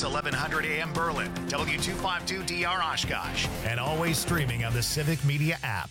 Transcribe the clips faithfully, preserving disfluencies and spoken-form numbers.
Sports eleven hundred A M Berlin, W two fifty-two D R Oshkosh, and always streaming on the Civic Media app.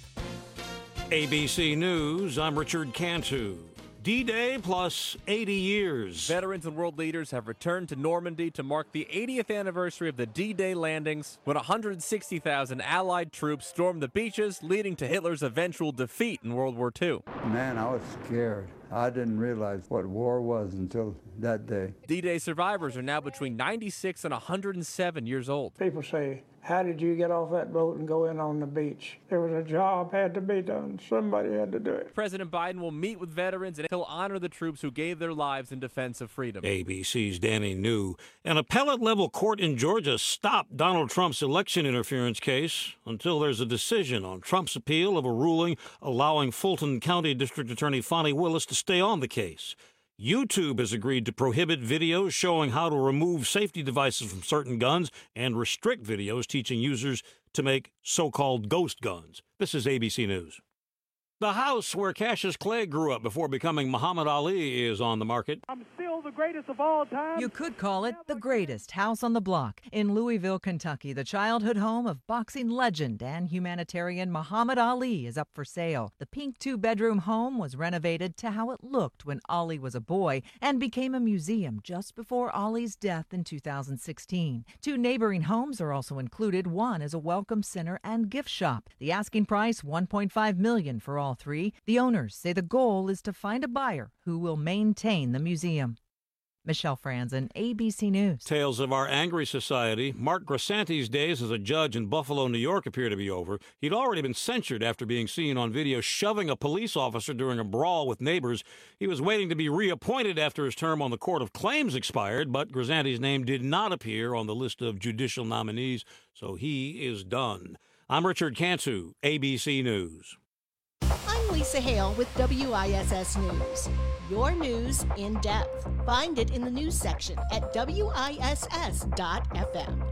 A B C News, I'm Richard Cantu. D-Day plus eighty years. Veterans and world leaders have returned to Normandy to mark the eightieth anniversary of the D-Day landings, when one hundred sixty thousand Allied troops stormed the beaches, leading to Hitler's eventual defeat in World War Two. Man, I was scared. I didn't realize what war was until that day. D-Day survivors are now between ninety-six and one hundred seven years old. People say, how did you get off that boat and go in on the beach? There was a job had to be done. Somebody had to do it. President Biden will meet with veterans and he'll honor the troops who gave their lives in defense of freedom. A B C's Danny New. An appellate-level court in Georgia stopped Donald Trump's election interference case until there's a decision on Trump's appeal of a ruling allowing Fulton County District Attorney Fonnie Willis to stay on the case. YouTube has agreed to prohibit videos showing how to remove safety devices from certain guns and restrict videos teaching users to make so-called ghost guns. This is A B C News. The house where Cassius Clay grew up before becoming Muhammad Ali is on the market. I'm still the greatest of all time. You could call it the greatest house on the block. In Louisville, Kentucky, the childhood home of boxing legend and humanitarian Muhammad Ali is up for sale. The pink two-bedroom home was renovated to how it looked when Ali was a boy and became a museum just before Ali's death in two thousand sixteen. Two neighboring homes are also included. One is a welcome center and gift shop. The asking price, one point five million dollars for all three. The owners say the goal is to find a buyer who will maintain the museum. Michelle Franzen, A B C News. Tales of our angry society. Mark Grisanti's days as a judge in Buffalo, New York appear to be over. He'd already been censured after being seen on video shoving a police officer during a brawl with neighbors. He was waiting to be reappointed after his term on the Court of Claims expired, but Grisanti's name did not appear on the list of judicial nominees, so he is done. I'm Richard Cantu, A B C News. I'm Lisa Hale with W I S S News. Your news in depth. Find it in the news section at W I S S dot F M.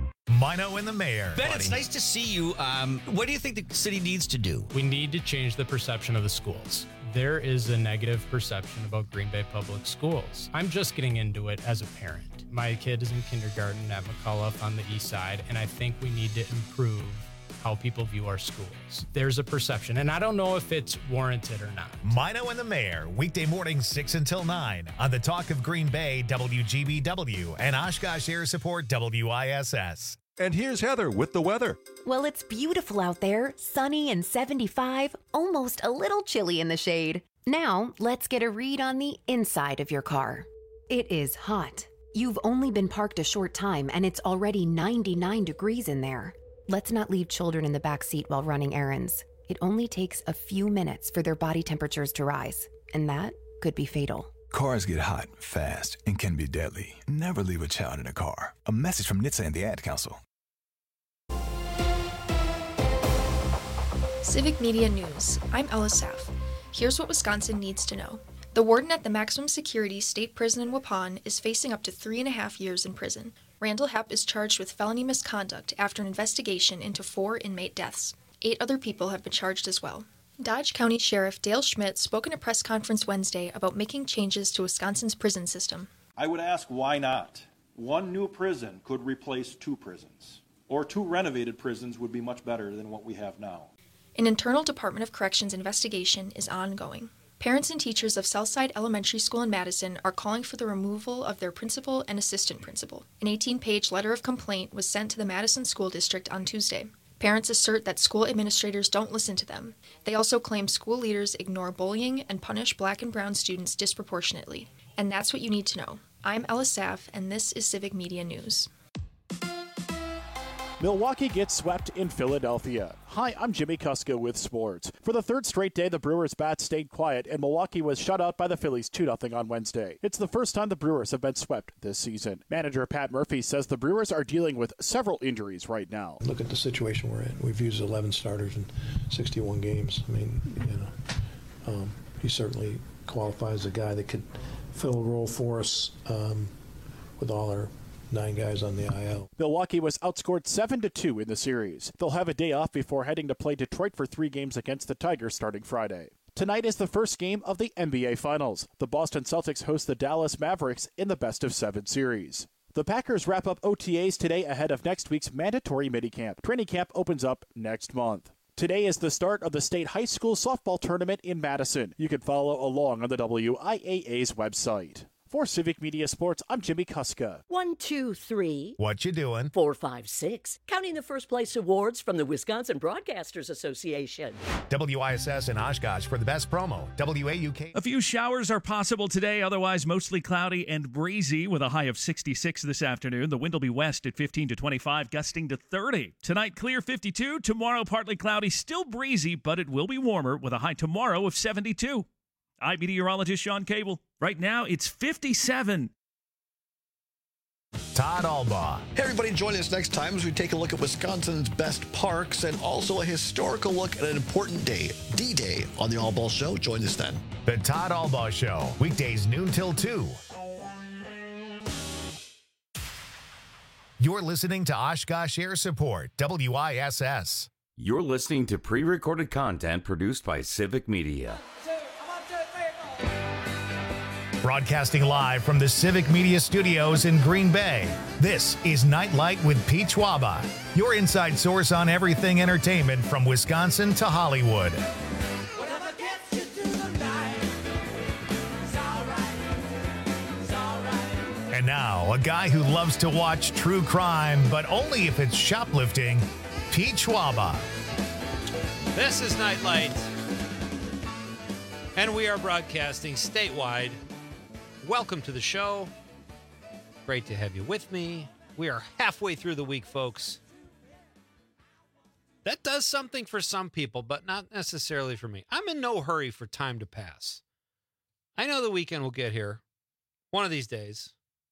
Mino and the Mayor. Ben, buddy. it's nice to see you. Um, what do you think the city needs to do? We need to change the perception of the schools. There is a negative perception about Green Bay Public Schools. I'm just getting into it as a parent. My kid is in kindergarten at McCullough on the east side, and I think we need to improve how people view our schools. There's a perception, and I don't know if it's warranted or not. Mino and the Mayor, weekday mornings six until nine on the Talk of Green Bay, W G B W, and Oshkosh Air Support, W I S S. And here's Heather with the weather. Well, it's beautiful out there, sunny and seventy-five, almost a little chilly in the shade. Now, let's get a read on the inside of your car. It is hot. You've only been parked a short time, and it's already ninety-nine degrees in there. Let's not leave children in the back seat while running errands. It only takes a few minutes for their body temperatures to rise, and that could be fatal. Cars get hot, fast, and can be deadly. Never leave a child in a car. A message from N H T S A and the Ad Council. Civic Media News. I'm Ella Saff. Here's what Wisconsin needs to know. The warden at the maximum security state prison in Waupun is facing up to three and a half years in prison. Randall Hepp is charged with felony misconduct after an investigation into four inmate deaths. Eight other people have been charged as well. Dodge County Sheriff Dale Schmidt spoke in a press conference Wednesday about making changes to Wisconsin's prison system. I would ask why not? One new prison could replace two prisons, or two renovated prisons would be much better than what we have now. An internal Department of Corrections investigation is ongoing. Parents and teachers of Southside Elementary School in Madison are calling for the removal of their principal and assistant principal. An eighteen-page letter of complaint was sent to the Madison School District on Tuesday. Parents assert that school administrators don't listen to them. They also claim school leaders ignore bullying and punish black and brown students disproportionately. And that's what you need to know. I'm Ella Saff, and this is Civic Media News. Milwaukee gets swept in Philadelphia. Hi, I'm Jimmy Kuska with sports. For the third straight day, the Brewers' bats stayed quiet, and Milwaukee was shut out by the Phillies two nothing on Wednesday. It's the first time the Brewers have been swept this season. Manager Pat Murphy says the Brewers are dealing with several injuries right now. Look at the situation we're in. We've used eleven starters in sixty-one games. I mean, you know, um, he certainly qualifies as a guy that could fill a role for us um, with all our nine guys on the I L. Milwaukee was outscored seven to two in the series. They'll have a day off before heading to play Detroit for three games against the Tigers starting Friday. Tonight is the first game of the N B A Finals. The Boston Celtics host the Dallas Mavericks in the best of seven series. The Packers wrap up O T As today ahead of next week's mandatory minicamp. Training camp opens up next month. Today is the start of the state high school softball tournament in Madison. You can follow along on the W I A A's website. For Civic Media Sports, I'm Jimmy Kuska. One, two, three. What you doing? Four, five, six. Counting the first place awards from the Wisconsin Broadcasters Association. W I S S and Oshkosh for the best promo. W A U K. A few showers are possible today, otherwise mostly cloudy and breezy with a high of sixty-six this afternoon. The wind will be west at fifteen to twenty-five, gusting to thirty. Tonight, clear fifty-two. Tomorrow, partly cloudy, still breezy, but it will be warmer with a high tomorrow of seventy-two. I'm meteorologist Sean Cable. Right now, it's fifty-seven. Todd Albaugh. Hey, everybody, join us next time as we take a look at Wisconsin's best parks and also a historical look at an important day, D-Day, on the Albaugh Show. Join us then. The Todd Albaugh Show, weekdays noon till two. You're listening to Oshkosh Air Support, W I S S. You're listening to pre-recorded content produced by Civic Media. Broadcasting live from the Civic Media Studios in Green Bay, this is Nightlight with Pete Schwaba, your inside source on everything entertainment from Wisconsin to Hollywood. And now, a guy who loves to watch true crime, but only if it's shoplifting, Pete Schwaba. This is Nightlight, and we are broadcasting statewide. Welcome to the show. Great to have you with me. We are halfway through the week, folks. That does something for some people, but not necessarily for me. I'm in no hurry for time to pass. I know the weekend will get here one of these days,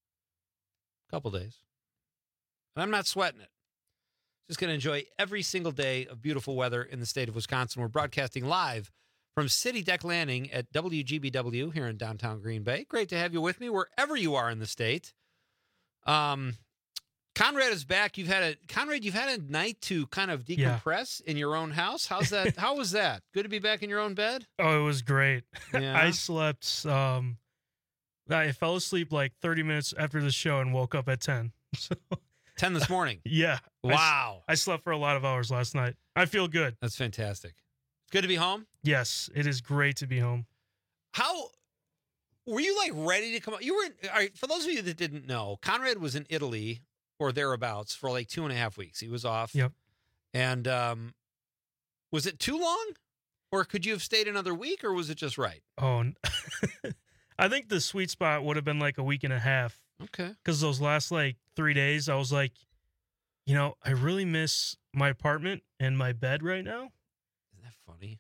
a couple days, and I'm not sweating it. Just going to enjoy every single day of beautiful weather in the state of Wisconsin. We're broadcasting live from City Deck Landing at W G B W here in downtown Green Bay. Great to have you with me wherever you are in the state. Um, Conrad is back. You've had a Conrad. You've had a night to kind of decompress yeah. in your own house. How's that? How was that? Good to be back in your own bed? Oh, it was great. Yeah. I slept. Um, I fell asleep like thirty minutes after the show and woke up at ten. So ten this morning. Yeah. Wow. I, I slept for a lot of hours last night. I feel good. That's fantastic. It's good to be home. Yes, it is great to be home. How were you like ready to come out? You were all right. For those of you that didn't know, Conrad was in Italy or thereabouts for like two and a half weeks. He was off. Yep. And um, was it too long, or could you have stayed another week, or was it just right? Oh, I think the sweet spot would have been like a week and a half. Okay. Because those last like three days, I was like, you know, I really miss my apartment and my bed right now. Isn't that funny?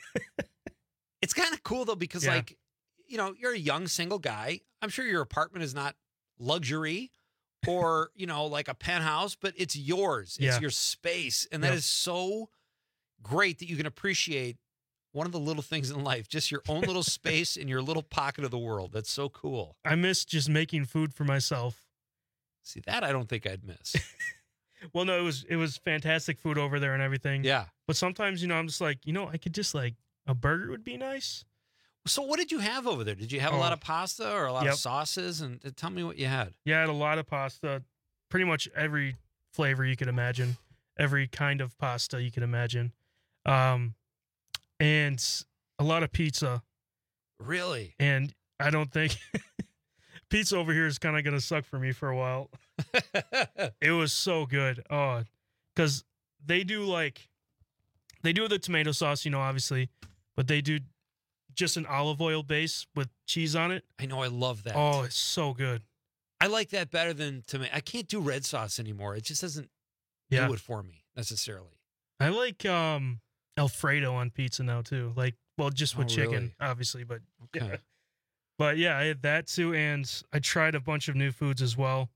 It's kind of cool though, because Yeah. like, you know, you're a young single guy. I'm sure your apartment is not luxury or, you know, like a penthouse, but it's yours. It's Yeah. your space. And that Yep. is so great that you can appreciate one of the little things in life, just your own little space in your little pocket of the world. That's so cool. I miss just making food for myself. See, that I don't think I'd miss. Well, no, it was it was fantastic food over there and everything. Yeah. But sometimes, you know, I'm just like, you know, I could just like a burger would be nice. So what did you have over there? Did you have a lot Oh. of pasta or a lot Yep. of sauces? And uh, tell me what you had. Yeah, I had a lot of pasta, pretty much every flavor you could imagine, every kind of pasta you could imagine, um, and a lot of pizza. Really? And I don't think pizza over here is kind of going to suck for me for a while. It was so good. Oh, because they do like, they do the tomato sauce, you know, obviously, but they do just an olive oil base with cheese on it. I know. I love that. Oh, it's so good. I like that better than tomato. I can't do red sauce anymore. It just doesn't Yeah. do it for me necessarily. I like um Alfredo on pizza now too. Like, well, just with Oh, chicken, really? obviously, but Okay. yeah. But yeah, I had that too, and I tried a bunch of new foods as well.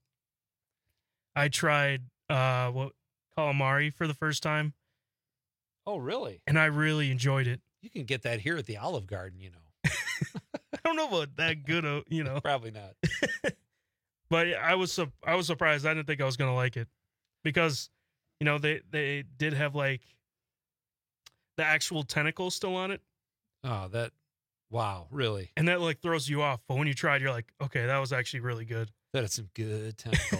I tried uh what calamari for the first time, Oh, really? and I really enjoyed it. You can get that here at the Olive Garden, you know. I don't know about that good, uh, you know, Probably not. but yeah, I was su- I was surprised. I didn't think I was gonna like it because, you know, they they did have like the actual tentacles still on it. Oh, that. Wow, really? And that like throws you off. But when you tried, you're like, okay, that was actually really good. That is some good tentacle.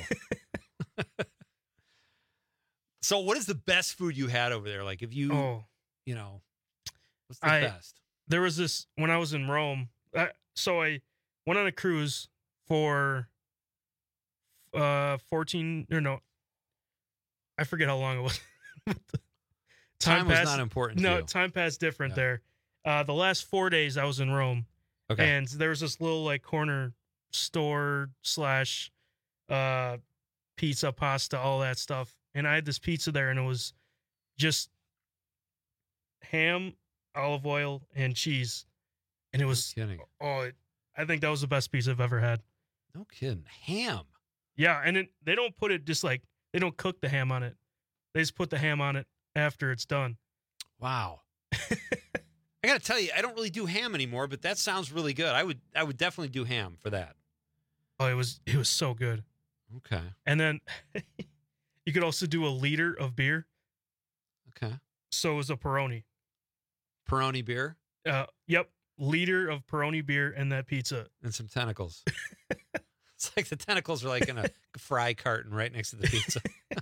So what is the best food you had over there? Like if you, Oh. you know, what's the I, best? There was this, when I was in Rome, I, so I went on a cruise for uh fourteen, or no, I forget how long it was. Time was not important to No, you. time passed different Yeah. there. Uh, the last four days I was in Rome. Okay. And there was this little like corner store slash uh, pizza, pasta, all that stuff. And I had this pizza there, and it was just ham, olive oil, and cheese. And it was, kidding. oh, it, I think that was the best pizza I've ever had. No kidding. Ham. Yeah, and it, they don't put it just like, they don't cook the ham on it. They just put the ham on it after it's done. Wow. I got to tell you, I don't really do ham anymore, but that sounds really good. I would I would definitely do ham for that. Oh, it was it was so good. Okay. And then you could also do a liter of beer. Okay. So it was a Peroni. Peroni beer? Uh, yep. Liter of Peroni beer and that pizza. And some tentacles. It's like the tentacles are like in a fry carton right next to the pizza.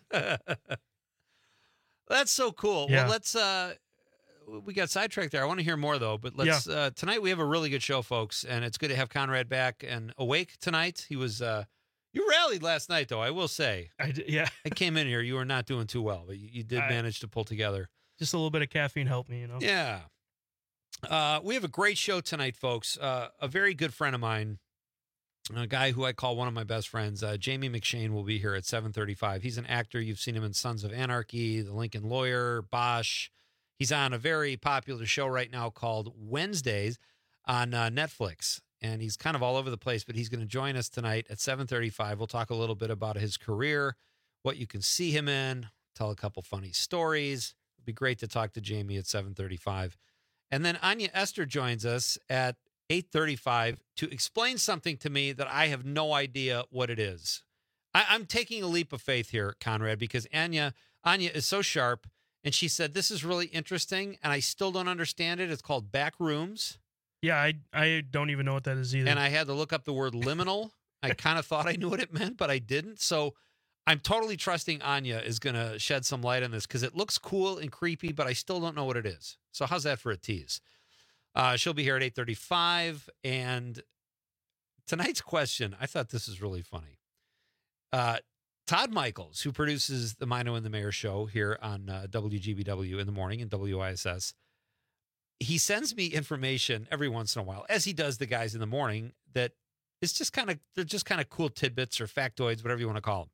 That's so cool. Yeah. Well, let's uh we got sidetracked there. I want to hear more though, but let's uh tonight we have a really good show, folks, and it's good to have Conrad back and awake tonight. He was uh you rallied last night though, I will say. I did, yeah. I came in here, you were not doing too well, but you, you did I- manage to pull together. Just a little bit of caffeine helped me, you know? Yeah. Uh, we have a great show tonight, folks. Uh, a very good friend of mine, a guy who I call one of my best friends, uh, Jamie McShane, will be here at seven thirty-five. He's an actor. You've seen him in Sons of Anarchy, The Lincoln Lawyer, Bosch. He's on a very popular show right now called Wednesdays on uh, Netflix. And he's kind of all over the place, but he's going to join us tonight at seven thirty-five. We'll talk a little bit about his career, what you can see him in, tell a couple funny stories. It'd be great to talk to Jamie at seven thirty-five. And then Anya Esther joins us at eight thirty-five to explain something to me that I have no idea what it is. I, I'm taking a leap of faith here, Conrad, because Anya, Anya is so sharp, and she said, this is really interesting, and I still don't understand it. It's called Back Rooms. Yeah, I I don't even know what that is either. And I had to look up the word liminal. I kind of thought I knew what it meant, but I didn't. So I'm totally trusting Anya is going to shed some light on this because it looks cool and creepy, but I still don't know what it is. So how's that for a tease? Uh, she'll be here at eight thirty-five. And tonight's question, I thought this is really funny. Uh, Todd Michaels, who produces the Mino and the Mayor show here on uh, W G B W in the morning and W I S S, he sends me information every once in a while, as he does the guys in the morning, that is just kind of, they're just kind of cool tidbits or factoids, whatever you want to call them.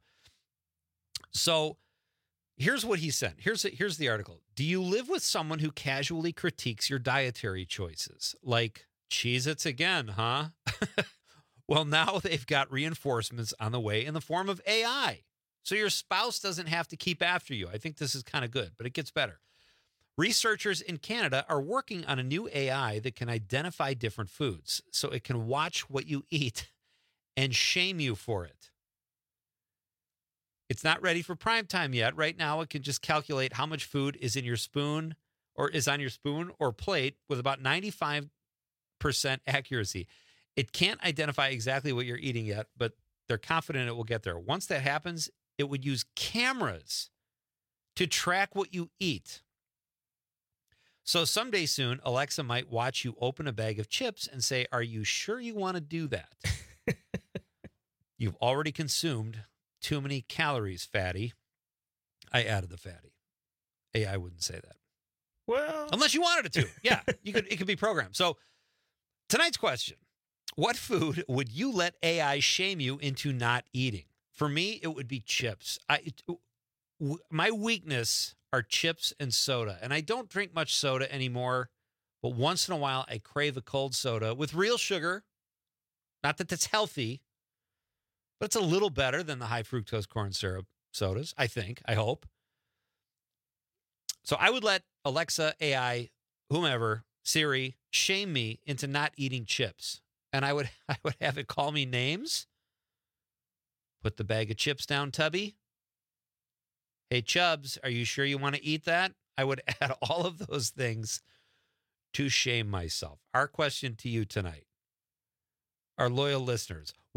So here's what he sent. Here's here's the article. Do you live with someone who casually critiques your dietary choices? Like, Cheez-Its again, huh? Well, now they've got reinforcements on the way in the form of A I. So your spouse doesn't have to keep after you. I think this is kind of good, but it gets better. Researchers in Canada are working on a new A I that can identify different foods. So it can watch what you eat and shame you for it. It's not ready for prime time yet. Right now, it can just calculate how much food is in your spoon or is on your spoon or plate with about ninety-five percent accuracy. It can't identify exactly what you're eating yet, but they're confident it will get there. Once that happens, it would use cameras to track what you eat. So someday soon, Alexa might watch you open a bag of chips and say, "Are you sure you want to do that?" You've already consumed too many calories, fatty. I added the fatty. A I wouldn't say that. Well, unless you wanted it to. Yeah, you could. It could be programmed. So tonight's question: what food would you let A I shame you into not eating? For me, it would be chips. I it, w- my weakness are chips and soda, and I don't drink much soda anymore. But once in a while, I crave a cold soda with real sugar. Not that that's healthy, but it's a little better than the high fructose corn syrup sodas, I think, I hope. So I would let Alexa, A I, whomever, Siri, shame me into not eating chips. And I would I would have it call me names. Put the bag of chips down, Tubby. Hey, Chubbs, are you sure you want to eat that? I would add all of those things to shame myself. Our question to you tonight, our loyal listeners,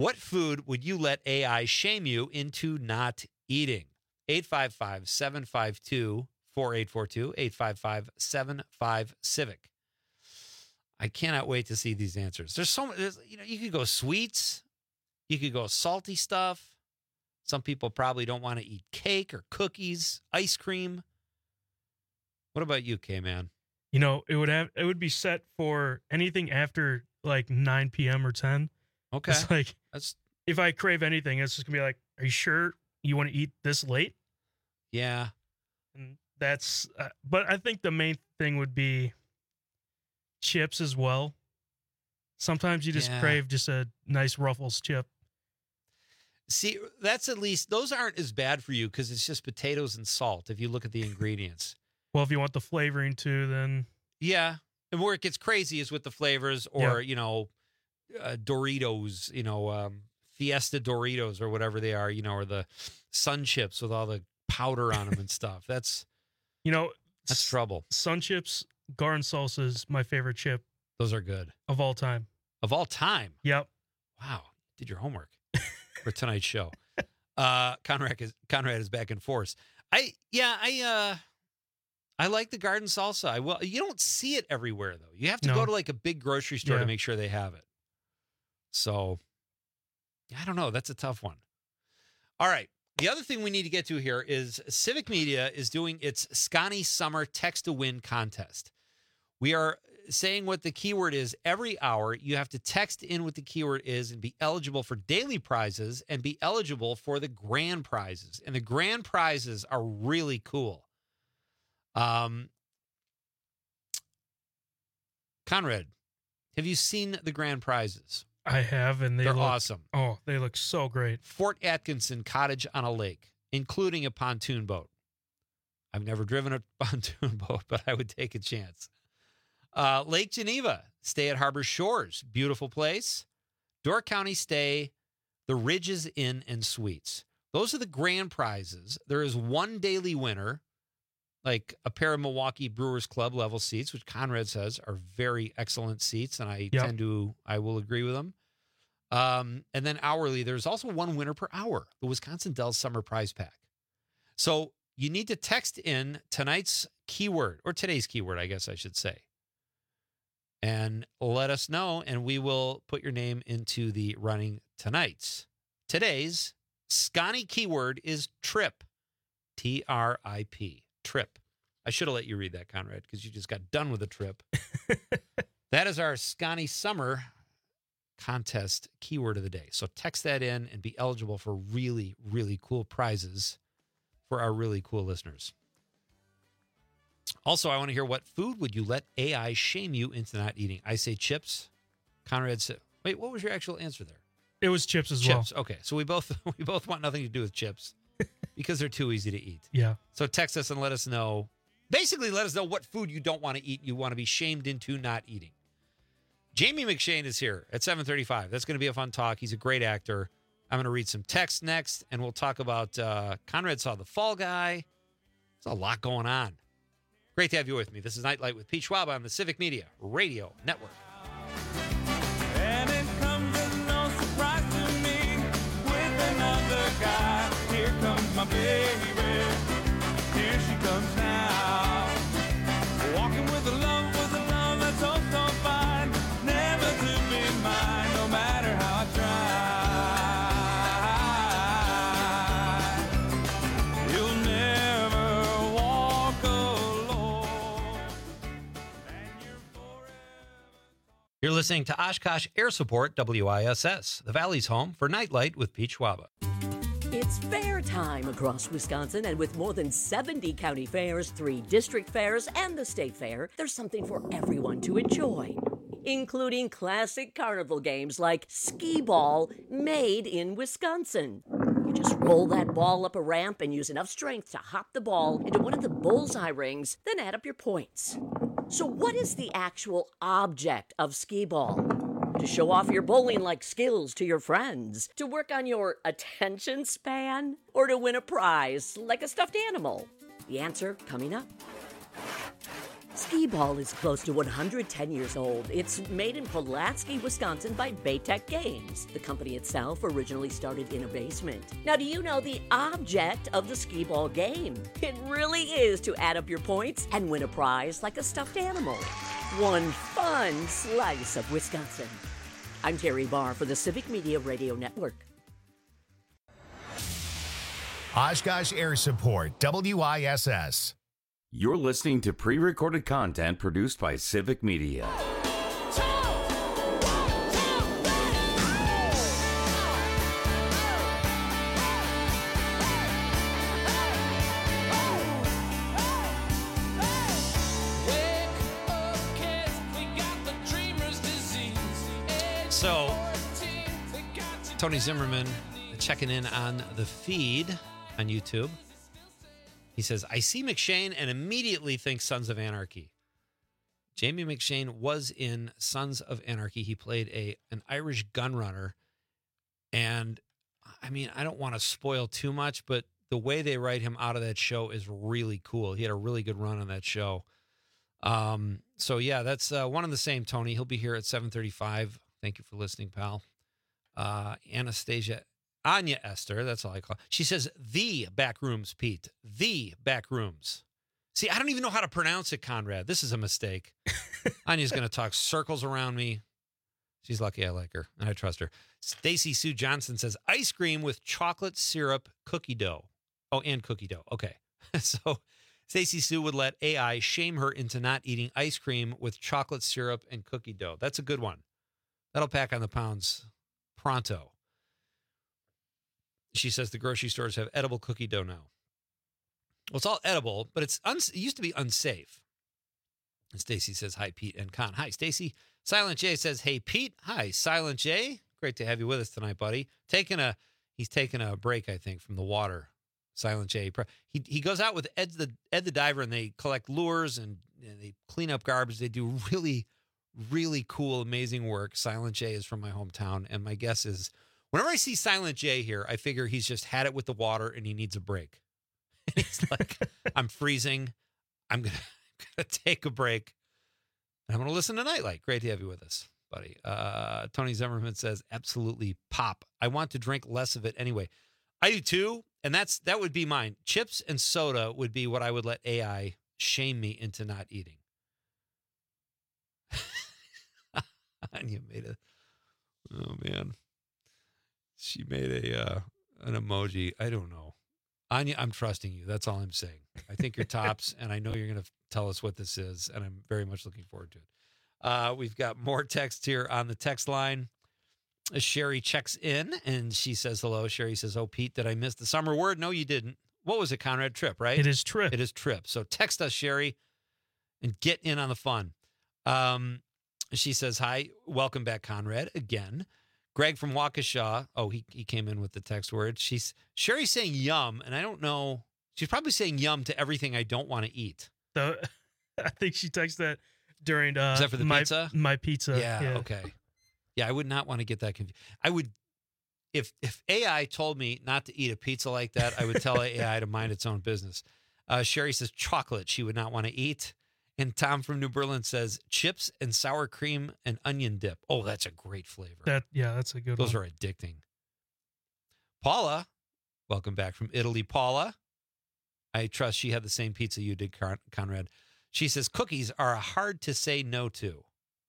What food would you let A I shame you into not eating? eight five five, seven five two, four eight four two, eight five five, seven five, civic. I cannot wait to see these answers. There's so much, you know, you could go sweets. You could go salty stuff. Some people probably don't want to eat cake or cookies, ice cream. What about you, K-Man? You know, it would have it would be set for anything after like nine p.m. or ten. Okay. It's like, That's if I crave anything, it's just going to be like, are you sure you want to eat this late? yeah. And that's, uh, but I think the main thing would be chips as well. Sometimes you just Yeah. crave just a nice Ruffles chip. See, that's at least, those aren't as bad for you because it's just potatoes and salt if you look at the ingredients. Well, if you want the flavoring too, then Yeah. And where it gets crazy is with the flavors or, you know, uh, Doritos, you know, um, Fiesta Doritos or whatever they are, you know, or the Sun Chips with all the powder on them and stuff. That's, you know, that's trouble. Sun Chips, garden salsa is my favorite chip Those are good. of all time. Of all time. Yep. Wow. Did your homework for tonight's show. Uh, Conrad is, Conrad is back in force. I, yeah, I, uh, I like the garden salsa. I will. You don't see it everywhere though. You have to No. go to like a big grocery store Yeah. to make sure they have it. So, I don't know. That's a tough one. All right. The other thing we need to get to here is Civic Media is doing its Scotty Summer Text to Win contest. We are saying what the keyword is every hour. You have to text in what the keyword is and be eligible for daily prizes and be eligible for the grand prizes. And the grand prizes are really cool. Um, Conrad, have you seen the grand prizes? I have, and they They're look awesome. Oh, they look so great. Fort Atkinson Cottage on a Lake, including a pontoon boat. I've never driven a pontoon boat, but I would take a chance. Uh, Lake Geneva, stay at Harbor Shores, beautiful place. Door County stay, the Ridges Inn and Suites. Those are the grand prizes. There is one daily winner, like a pair of Milwaukee Brewers Club level seats, which Conrad says are very excellent seats, and I Yep. tend to, I will agree with them. Um, and then hourly, there's also one winner per hour, the Wisconsin Dells Summer Prize Pack. So you need to text in tonight's keyword, or today's keyword, I guess I should say, and let us know, and we will put your name into the running tonight's. Today's Scotty keyword is trip, T R I P, trip. I should have let you read that, Conrad, because you just got done with a trip. That is our Scotty Summer contest keyword of the day. So text that in and be eligible for really, really cool prizes for our really cool listeners. Also, I want to hear, what food would you let A I shame you into not eating? I say chips. Conrad said, wait, what was your actual answer there? It was chips as Chips. well. Okay. So we both we both want nothing to do with chips because they're too easy to eat. Yeah. So text us and let us know. Basically, let us know what food you don't want to eat, you want to be shamed into not eating. Jamie McShane is here at seven thirty-five. That's going to be a fun talk. He's a great actor. I'm going to read some text next, and we'll talk about uh, Conrad saw The Fall Guy. There's a lot going on. Great to have you with me. This is Nightlight with Pete Schwab on the Civic Media Radio Network. And it comes as no surprise to me with another guy. Here comes my baby. Here she comes now. Walking with a love, with a love that's oh so fine. Never to be mine, no matter how I try. You'll never walk alone. You're listening to Oshkosh Air Support, W I S S, the Valley's home for Nightlight with Pete Schwab. It's fair time across Wisconsin, and with more than seventy county fairs, three district fairs, and the state fair, there's something for everyone to enjoy, including classic carnival games like skee ball, made in Wisconsin. You just roll that ball up a ramp and use enough strength to hop the ball into one of the bullseye rings, then add up your points. So what is the actual object of skee ball? To show off your bowling-like skills to your friends? To work on your attention span? Or to win a prize, like a stuffed animal? The answer coming up. Skee-Ball is close to one hundred ten years old. It's made in Pulaski, Wisconsin by Baytech Games. The company itself originally started in a basement. Now, do you know the object of the Skee-Ball game? It really is to add up your points and win a prize like a stuffed animal. One fun slice of Wisconsin. I'm Terry Barr for the Civic Media Radio Network. Oshkosh Air Support, W I S S. You're listening to pre-recorded content produced by Civic Media. So, Tony Zimmerman checking in on the feed on YouTube. He says, I see McShane and immediately think Sons of Anarchy. Jamie McShane was in Sons of Anarchy. He played a an Irish gunrunner. And, I mean, I don't want to spoil too much, but the way they write him out of that show is really cool. He had a really good run on that show. Um, so, yeah, that's uh, one and the same, Tony. He'll be here at seven thirty-five. Thank you for listening, pal. Uh, Anastasia Anya Esther, that's all I call her. She says, the back rooms, Pete. The back rooms. See, I don't even know how to pronounce it, Conrad. This is a mistake. Anya's going to talk circles around me. She's lucky I like her, and I trust her. Stacy Sue Johnson says, ice cream with chocolate syrup cookie dough. Oh, and cookie dough. Okay. So Stacy Sue would let A I shame her into not eating ice cream with chocolate syrup and cookie dough. That's a good one. That'll pack on the pounds pronto. She says the grocery stores have edible cookie dough now. Well, it's all edible, but it's un- it used to be unsafe. And Stacy says, hi, Pete and Con. Hi, Stacy. Silent J says, hey, Pete. Hi, Silent J. Great to have you with us tonight, buddy. Taking a, he's taking a break, I think, from the water. Silent J. He he goes out with Ed the, Ed the Diver, and they collect lures, and, and they clean up garbage. They do really, really cool, amazing work. Silent J is from my hometown, and my guess is, whenever I see Silent J here, I figure he's just had it with the water and he needs a break. He's like, I'm freezing. I'm going to take a break. And I'm going to listen to Nightlight. Great to have you with us, buddy. Uh, Tony Zimmerman says, absolutely pop. I want to drink less of it anyway. I do too. And that's that would be mine. Chips and soda would be what I would let A I shame me into not eating. Anya made a, oh man. She made a uh, an emoji. I don't know. Anya, I'm trusting you. That's all I'm saying. I think you're tops, and I know you're going to tell us what this is, and I'm very much looking forward to it. Uh, we've got more text here on the text line. Sherry checks in, and she says hello. Sherry says, oh, Pete, did I miss the summer word? No, you didn't. What was it, Conrad? Trip, right? It is trip. It is trip. So text us, Sherry, and get in on the fun. Um, she says, hi, welcome back, Conrad, again. Greg from Waukesha. Oh, he, he came in with the text word. She's Sherry's saying yum, and I don't know. She's probably saying yum to everything I don't want to eat. The, I think she texted that during uh, Is that for the my, pizza? My pizza. Yeah, yeah. Okay. Yeah, I would not want to get that confused. I would, if if A I told me not to eat a pizza like that, I would tell A I to mind its own business. Uh, Sherry says chocolate she would not want to eat. And Tom from New Berlin says chips and sour cream and onion dip. Oh, that's a great flavor. That yeah, that's a good Those one. are addicting. Paula, welcome back from Italy. Paula, I trust she had the same pizza you did, Con- Conrad. She says cookies are hard to say no to.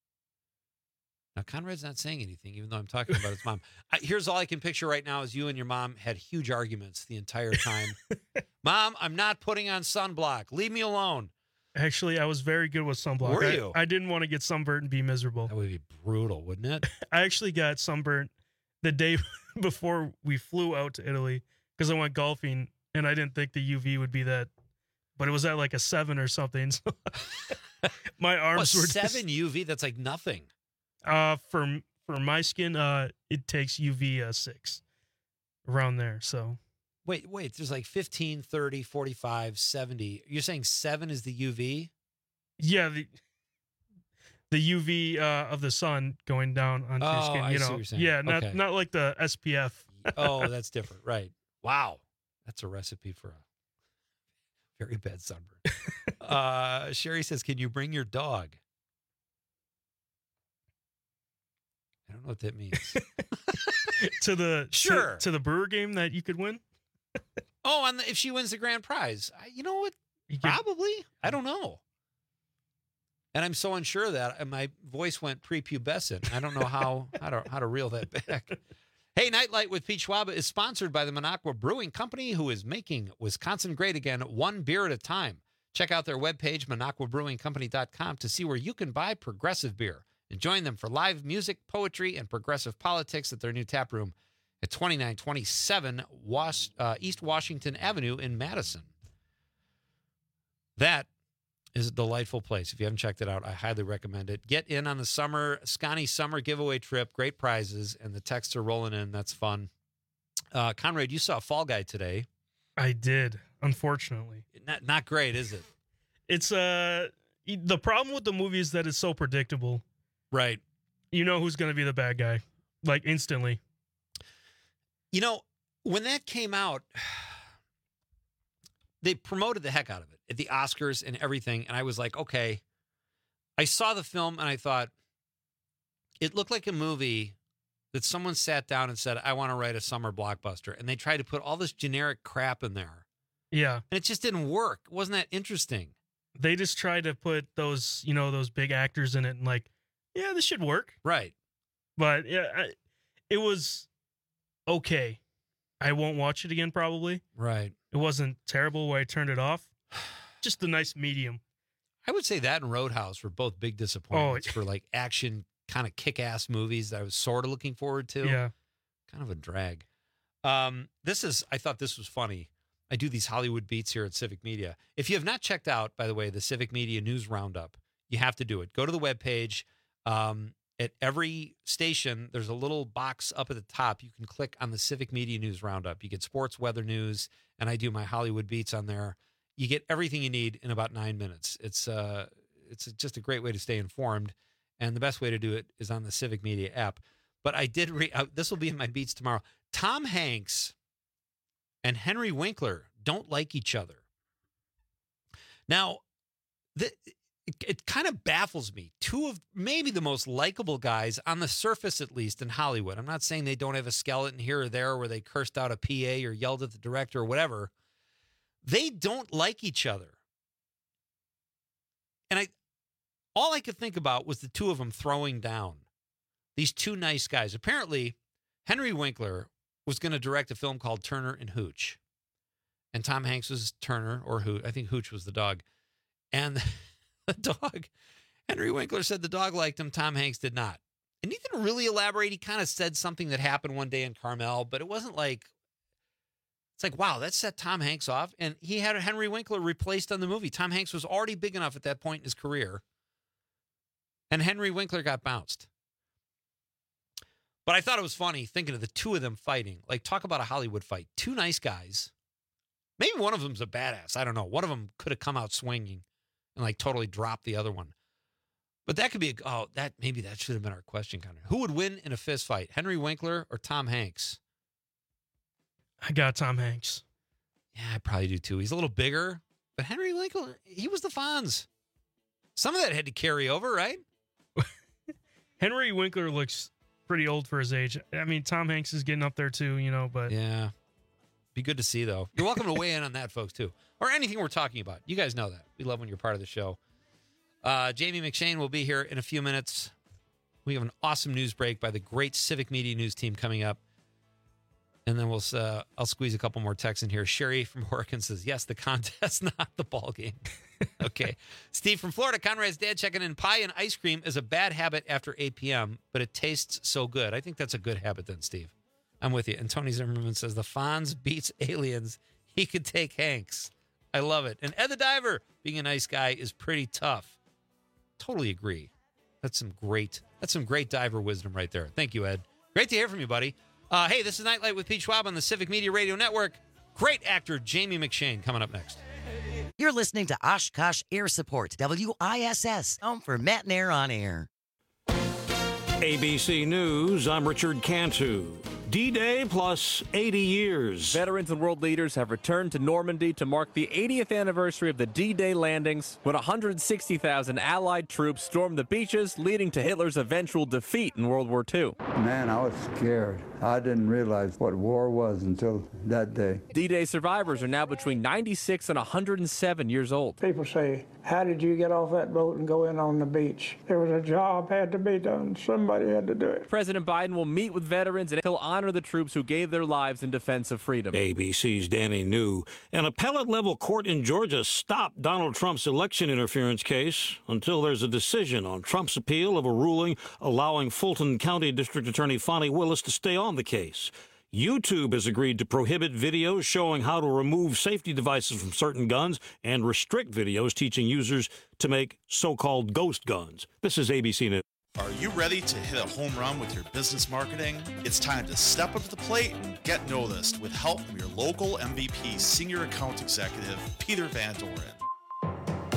Now, Conrad's not saying anything, even though I'm talking about his mom. I, here's all I can picture right now is you and your mom had huge arguments the entire time. Mom, I'm not putting on sunblock. Leave me alone. Actually, I was very good with sunblock. Were I, you? I didn't want to get sunburnt and be miserable. That would be brutal, wouldn't it? I actually got sunburnt the day before we flew out to Italy because I went golfing, and I didn't think the U V would be that, but it was at like a seven or something. So my arms what, were seven just, U V. That's like nothing. Uh, for for my skin, uh, it takes U V uh, six around there. So wait, wait. There's like fifteen, thirty, forty-five, seventy. You're saying seven is the U V? Yeah, the the U V uh, of the sun going down onto oh, your skin. You I know, see what you're saying. yeah, not Okay. not like the S P F. Oh, that's different, right? Wow, that's a recipe for a very bad sunburn. Uh, Sherry says, can you bring your dog? I don't know what that means. to the Sure. to, to the Brewer game that you could win. Oh, and if she wins the grand prize, I, you know what? You could- Probably. I don't know. And I'm so unsure of that, and my voice went prepubescent. I don't know how how to how to reel that back. Hey, Nightlight with Pete Schwaba is sponsored by the Minocqua Brewing Company, who is making Wisconsin great again, one beer at a time. Check out their webpage, minocqua brewing company dot com, to see where you can buy progressive beer. And join them for live music, poetry, and progressive politics at their new tap room at twenty-nine twenty-seven Was- uh, East Washington Avenue in Madison. That is a delightful place. If you haven't checked it out, I highly recommend it. Get in on the summer, Scotty Summer giveaway trip. Great prizes, and the texts are rolling in. That's fun. Uh, Conrad, you saw Fall Guy today. I did, unfortunately. Not, not great, is it? It's uh the problem with the movie is that it's so predictable. Right. You know who's going to be the bad guy, like instantly. You know, when that came out, they promoted the heck out of it at the Oscars and everything. And I was like, okay. I saw the film and I thought it looked like a movie that someone sat down and said, I want to write a summer blockbuster. And they tried to put all this generic crap in there. Yeah. And it just didn't work. Wasn't that interesting? They just tried to put those, you know, those big actors in it and like, yeah, this should work. Right. But yeah, I, it was okay. I won't watch it again probably. Right. It wasn't terrible where I turned it off. Just a nice medium. I would say that and Roadhouse were both big disappointments oh, for like action kind of kick-ass movies that I was sort of looking forward to. Yeah. Kind of a drag. Um, this is, I thought this was funny. I do these Hollywood beats here at Civic Media. If you have not checked out, by the way, the Civic Media News Roundup, you have to do it. Go to the webpage. Um, at every station, there's a little box up at the top. You can click on the Civic Media News Roundup. You get sports, weather news, and I do my Hollywood beats on there. You get everything you need in about nine minutes. It's uh, it's just a great way to stay informed, and the best way to do it is on the Civic Media app. But I did read, uh, this will be in my beats tomorrow. Tom Hanks and Henry Winkler don't like each other. Now, the, it, it kind of baffles me. Two of maybe the most likable guys, on the surface at least, in Hollywood. I'm not saying they don't have a skeleton here or there where they cursed out a P A or yelled at the director or whatever. They don't like each other. And I, all I could think about was the two of them throwing down. These two nice guys. Apparently, Henry Winkler was going to direct a film called Turner and Hooch. And Tom Hanks was Turner, or Hooch. I think Hooch was the dog. And the dog, Henry Winkler said the dog liked him. Tom Hanks did not. And he didn't really elaborate. He kind of said something that happened one day in Carmel, but it wasn't like, it's like, wow, that set Tom Hanks off. And he had Henry Winkler replaced on the movie. Tom Hanks was already big enough at that point in his career. And Henry Winkler got bounced. But I thought it was funny thinking of the two of them fighting. Like, talk about a Hollywood fight. Two nice guys. Maybe one of them's a badass. I don't know. One of them could have come out swinging and, like, totally dropped the other one. But that could be, a, oh, that maybe that should have been our question, Connor. Who would win in a fist fight, Henry Winkler or Tom Hanks? I got Tom Hanks. Yeah, I probably do, too. He's a little bigger. But Henry Winkler, he was the Fonz. Some of that had to carry over, right? Henry Winkler looks pretty old for his age. I mean, Tom Hanks is getting up there too, you know, but yeah, be good to see though. You're welcome to weigh in on that, folks, too, or anything we're talking about. You guys know that we love when you're part of the show. Uh, Jamie McShane will be here in a few minutes. We have an awesome news break by the great Civic Media News team coming up, and then we'll uh, I'll squeeze a couple more texts in here. Sherry from Oregon says, "Yes, the contest, not the ball game." Okay. Steve from Florida, Conrad's dad checking in. Pie and ice cream is a bad habit after eight p.m., but it tastes so good. I think that's a good habit then, Steve. I'm with you. And Tony Zimmerman says, the Fonz beats Aliens. He could take Hanks. I love it. And Ed the Diver, being a nice guy, is pretty tough. Totally agree. That's some great, that's some great diver wisdom right there. Thank you, Ed. Great to hear from you, buddy. Uh, hey, this is Nightlight with Pete Schwab on the Civic Media Radio Network. Great actor Jamie McShane coming up next. You're listening to Oshkosh Air Support, W I S S, home for Matt and Air on Air. A B C News, I'm Richard Cantu. D-Day plus eighty years. Veterans and world leaders have returned to Normandy to mark the eightieth anniversary of the D-Day landings, when one hundred sixty thousand Allied troops stormed the beaches, leading to Hitler's eventual defeat in World War Two. Man, I was scared. I didn't realize what war was until that day. D-Day survivors are now between ninety-six and one hundred seven years old. People say, how did you get off that boat and go in on the beach? There was a job had to be done. Somebody had to do it. President Biden will meet with veterans and he'll honor the troops who gave their lives in defense of freedom. A B C's Danny New. An appellate-level court in Georgia stopped Donald Trump's election interference case until there's a decision on Trump's appeal of a ruling allowing Fulton County District Attorney Fonnie Willis to stay on the case. YouTube has agreed to prohibit videos showing how to remove safety devices from certain guns and restrict videos teaching users to make so-called ghost guns. This is A B C News. Are you ready to hit a home run with your business marketing? It's time to step up to the plate and get noticed with help from your local M V P Senior Account Executive, Peter Van Doren.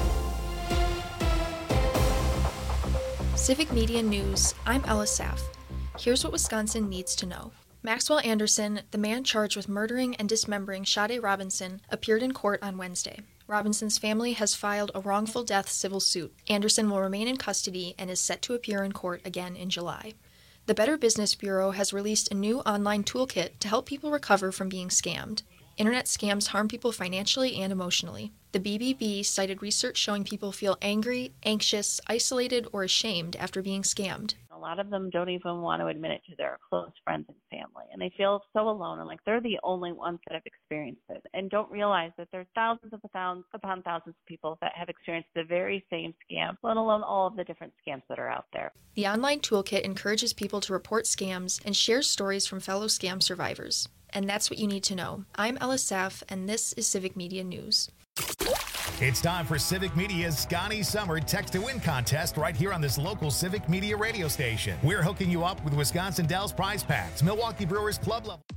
Civic Media News, I'm Ella Saff. Here's what Wisconsin needs to know. Maxwell Anderson, the man charged with murdering and dismembering Shade Robinson, appeared in court on Wednesday. Robinson's family has filed a wrongful death civil suit. Anderson will remain in custody and is set to appear in court again in July. The Better Business Bureau has released a new online toolkit to help people recover from being scammed. Internet scams harm people financially and emotionally. The B B B cited research showing people feel angry, anxious, isolated, or ashamed after being scammed. A lot of them don't even want to admit it to their close friends and family, and they feel so alone and like they're the only ones that have experienced it, and don't realize that there's thousands of thousands upon thousands of people that have experienced the very same scam, let alone all of the different scams that are out there. The online toolkit encourages people to report scams and shares stories from fellow scam survivors. And that's what you need to know. I'm Ella Saff, and this is Civic Media News. It's time for Civic Media's Scotty Summer Text to Win contest right here on this local Civic Media radio station. We're hooking you up with Wisconsin Dells prize packs, Milwaukee Brewers club level.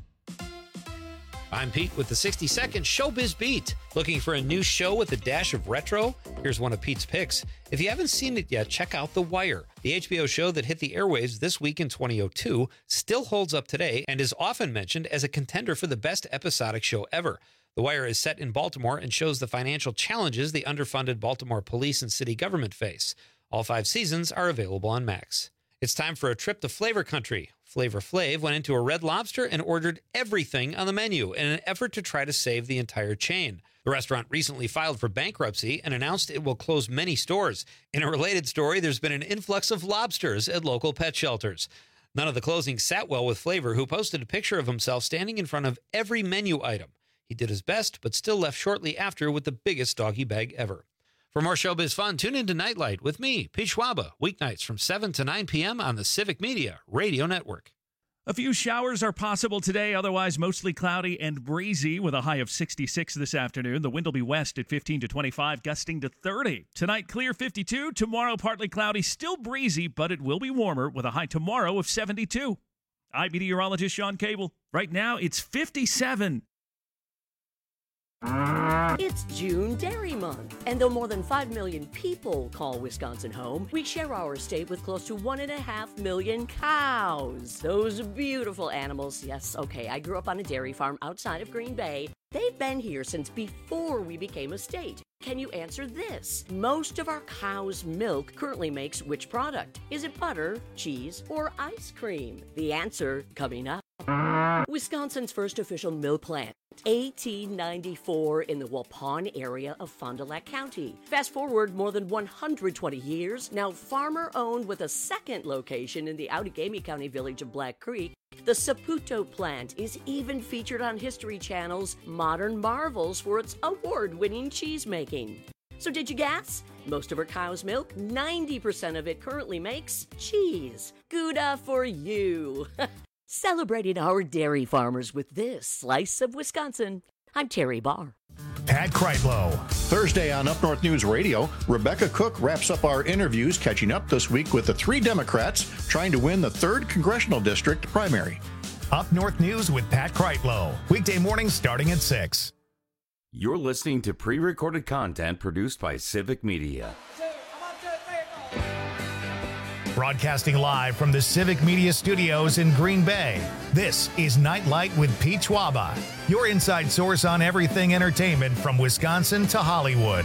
I'm Pete with the sixty second Showbiz Beat. Looking for a new show with a dash of retro? Here's one of Pete's picks. If you haven't seen it yet, check out The Wire. The H B O show that hit the airwaves this week in twenty oh two still holds up today and is often mentioned as a contender for the best episodic show ever. The Wire is set in Baltimore and shows the financial challenges the underfunded Baltimore police and city government face. All five seasons are available on Max. It's time for a trip to Flavor Country. Flavor Flav went into a Red Lobster and ordered everything on the menu in an effort to try to save the entire chain. The restaurant recently filed for bankruptcy and announced it will close many stores. In a related story, there's been an influx of lobsters at local pet shelters. None of the closing sat well with Flavor, who posted a picture of himself standing in front of every menu item. He did his best, but still left shortly after with the biggest doggy bag ever. For more showbiz fun, tune in to Nightlight with me, Pete Schwaba, weeknights from seven to nine p.m. on the Civic Media Radio Network. A few showers are possible today, otherwise mostly cloudy and breezy with a high of sixty-six this afternoon. The wind will be west at fifteen to twenty-five, gusting to thirty. Tonight, clear fifty-two. Tomorrow, partly cloudy, still breezy, but it will be warmer with a high tomorrow of seventy-two. I'm meteorologist Sean Cable. Right now, it's fifty-seven. It's June Dairy Month, and though more than five million people call Wisconsin home, we share our state with close to one and a half million cows. Those beautiful animals. Yes, okay, I grew up on a dairy farm outside of Green Bay. They've been here since before we became a state. Can you answer this? Most of our cow's milk currently makes which product? Is it butter, cheese, or ice cream? The answer coming up. Wisconsin's first official milk plant, eighteen ninety-four, in the Waupun area of Fond du Lac County. Fast forward more than one hundred twenty years, now farmer-owned with a second location in the Outagamie County village of Black Creek. The Saputo plant is even featured on History Channel's Modern Marvels for its award-winning cheese making. So did you guess? Most of our cow's milk, ninety percent of it currently makes cheese. Gouda for you! Celebrating our dairy farmers with this slice of Wisconsin. I'm Terry Barr. Pat Kreitlow. Thursday on Up North News Radio, Rebecca Cook wraps up our interviews, catching up this week with the three Democrats trying to win the third Congressional District primary. Up North News with Pat Kreitlow. Weekday mornings starting at six. You're listening to pre-recorded content produced by Civic Media. Broadcasting live from the Civic Media Studios in Green Bay, this is Nightlight with Pete Schwaba, your inside source on everything entertainment from Wisconsin to Hollywood.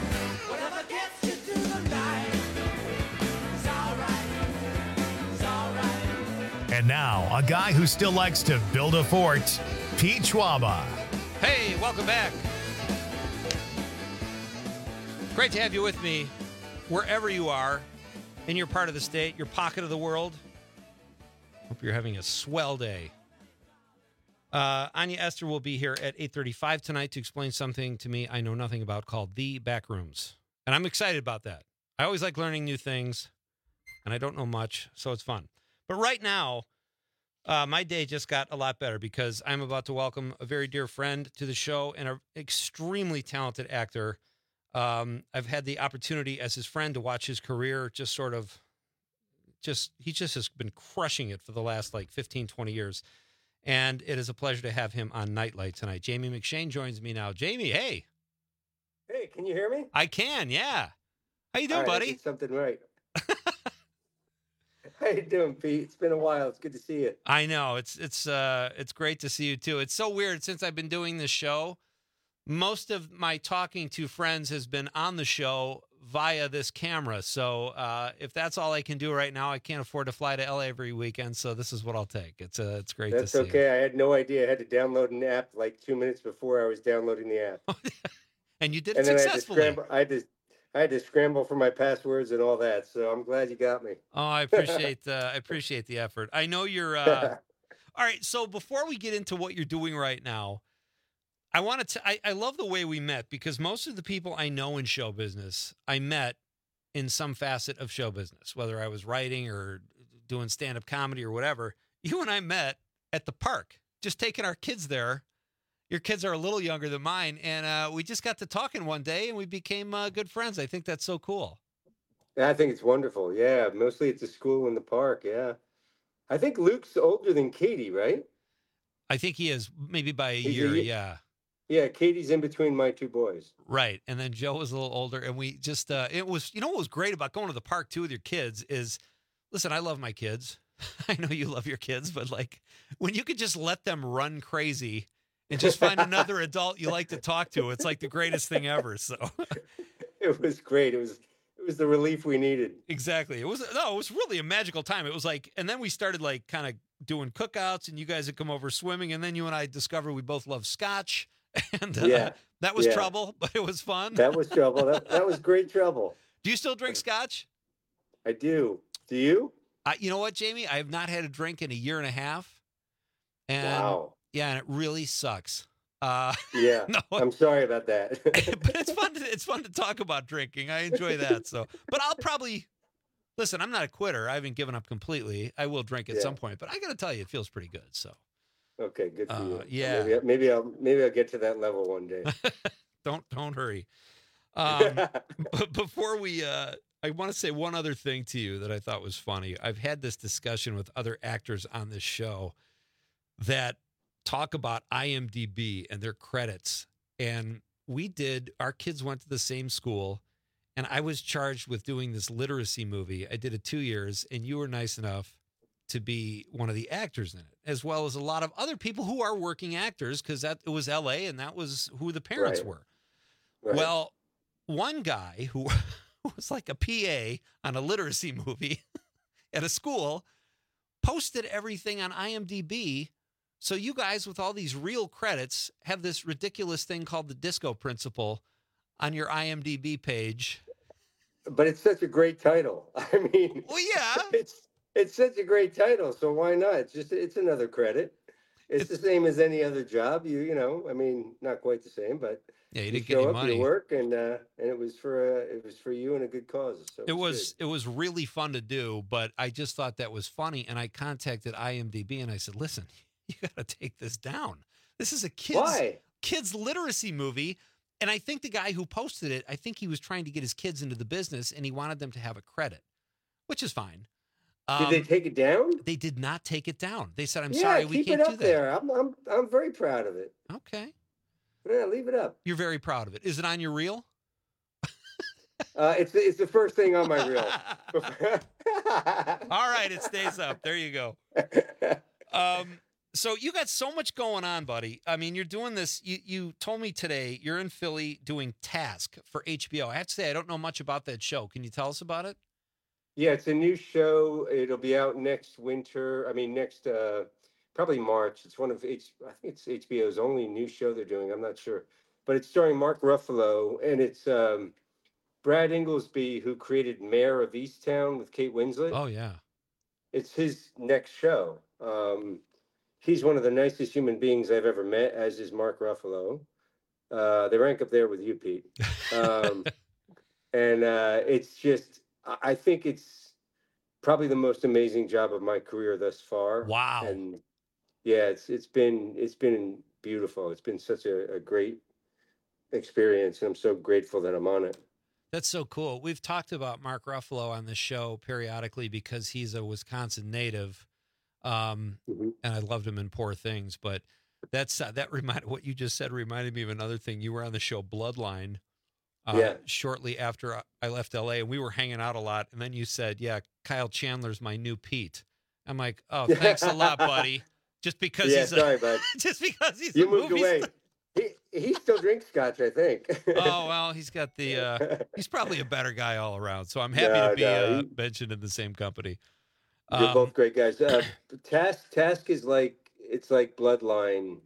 And now, a guy who still likes to build a fort, Pete Schwaba. Hey, welcome back. Great to have you with me wherever you are in your part of the state, your pocket of the world. Hope you're having a swell day. Uh, Anya Esther will be here at eight thirty-five tonight to explain something to me I know nothing about called The Backrooms. And I'm excited about that. I always like learning new things, and I don't know much, so it's fun. But right now, uh, my day just got a lot better because I'm about to welcome a very dear friend to the show and an extremely talented actor. Um, I've had the opportunity as his friend to watch his career just sort of, just he just has been crushing it for the last like fifteen, twenty years. And it is a pleasure to have him on Nightlight tonight. Jamie McShane joins me now. Jamie, hey. Hey, can you hear me? I can, yeah. How you doing, All right, buddy? I did something right. How you doing, Pete? It's been a while. It's good to see you. I know. It's it's uh it's great to see you too. It's so weird since I've been doing this show. Most of my talking to friends has been on the show via this camera. So uh, if that's all I can do right now, I can't afford to fly to L A every weekend. So this is what I'll take. It's uh, it's great That's to see. okay. I had no idea. I had to download an app like two minutes before I was downloading the app. And you did and it then successfully. I had, to scramble, I, had to, I had to scramble for my passwords and all that. So I'm glad you got me. Oh, I appreciate uh, I appreciate the effort. I know you're. Uh... all right. So before we get into what you're doing right now, I wanted to, I, I love the way we met because most of the people I know in show business, I met in some facet of show business, whether I was writing or doing stand-up comedy or whatever. You and I met at the park, just taking our kids there. Your kids are a little younger than mine, and uh, we just got to talking one day, and we became uh, good friends. I think that's so cool. I think it's wonderful. Yeah, mostly it's a school in the park. Yeah. I think Luke's older than Katie, right? I think he is, maybe by a He's year, a, yeah. Yeah, Katie's in between my two boys. Right. And then Joe was a little older, and we just, uh, it was, you know what was great about going to the park, too, with your kids is, listen, I love my kids. I know you love your kids, but, like, when you could just let them run crazy and just find another adult you like to talk to, it's like the greatest thing ever, so. It was great. It was it was the relief we needed. Exactly. It was, no, it was really a magical time. It was like, and then we started, like, kind of doing cookouts, and you guys would come over swimming, and then you and I discovered we both love scotch. And uh, yeah, that was yeah. trouble, but it was fun. That was trouble. That, that was great trouble. Do you still drink scotch? I do. Do you? I, you know what, Jamie? I have not had a drink in a year and a half. And wow. Yeah, and it really sucks. Uh, yeah. No, I'm sorry about that. But it's fun. To, it's fun to talk about drinking. I enjoy that. So, but I'll probably listen. I'm not a quitter. I haven't given up completely. I will drink at yeah. some point, but I got to tell you, it feels pretty good. So. Okay, good for uh, you. Yeah, maybe, maybe I'll maybe I'll get to that level one day. don't don't hurry. Um, but before we, uh, I want to say one other thing to you that I thought was funny. I've had this discussion with other actors on this show that talk about I M D B and their credits, and we did. Our kids went to the same school, and I was charged with doing this literacy movie. I did it two years, and you were nice enough to be one of the actors in it, as well as a lot of other people who are working actors, because that it was L A and that was who the parents right. were. Right. Well, one guy who was like a P A on a literacy movie at a school posted everything on I M D B. So you guys with all these real credits have this ridiculous thing called the disco principle on your I M D B page. But it's such a great title. I mean, well, yeah, it's It's such a great title, so why not? It's just it's another credit. It's, it's the same as any other job. You you know, I mean, not quite the same, but yeah, you you didn't show get any up, money. You work, and uh, and it was for uh, it was for you and a good cause. So it was good. It was really fun to do, but I just thought that was funny, and I contacted I M D B and I said, "Listen, you got to take this down. This is a kids why? kids literacy movie." And I think the guy who posted it, I think he was trying to get his kids into the business, and he wanted them to have a credit, which is fine. Did um, they take it down? They did not take it down. They said, "I'm yeah, sorry, we keep can't it up do that." There. I'm I'm I'm very proud of it. Okay. Yeah, leave it up. You're very proud of it. Is it on your reel? Uh, it's it's the first thing on my reel. All right, it stays up. There you go. Um, so you got so much going on, buddy. I mean, you're doing this. You you told me today you're in Philly doing Task for H B O. I have to say I don't know much about that show. Can you tell us about it? Yeah, it's a new show. It'll be out next winter. I mean, next uh, probably March. It's one of H. I think it's H B O's only new show they're doing. I'm not sure, but it's starring Mark Ruffalo, and it's um, Brad Inglesby, who created Mayor of Easttown with Kate Winslet. Oh yeah, it's his next show. Um, he's one of the nicest human beings I've ever met, as is Mark Ruffalo. Uh, they rank up there with you, Pete. Um, and uh, it's just. I think it's probably the most amazing job of my career thus far. Wow. And yeah, it's it's been it's been beautiful. It's been such a, a great experience, and I'm so grateful that I'm on it. That's so cool. We've talked about Mark Ruffalo on the show periodically because he's a Wisconsin native, um, mm-hmm. and I loved him in Poor Things. But that's uh, that reminded what you just said reminded me of another thing. You were on the show Bloodline. Uh, yeah. Shortly after I left L A, and we were hanging out a lot. And then you said, yeah, Kyle Chandler's my new Pete. I'm like, oh, thanks a lot, buddy. Just because yeah, he's sorry, a, bud. just because he's you a moved movie away. star. He he still drinks scotch, I think. Oh well, he's got the. Uh, he's probably a better guy all around. So I'm happy no, to be no, uh, he, mentioned in the same company. You're Um, both great guys. Uh, Task Task is like it's like Bloodline.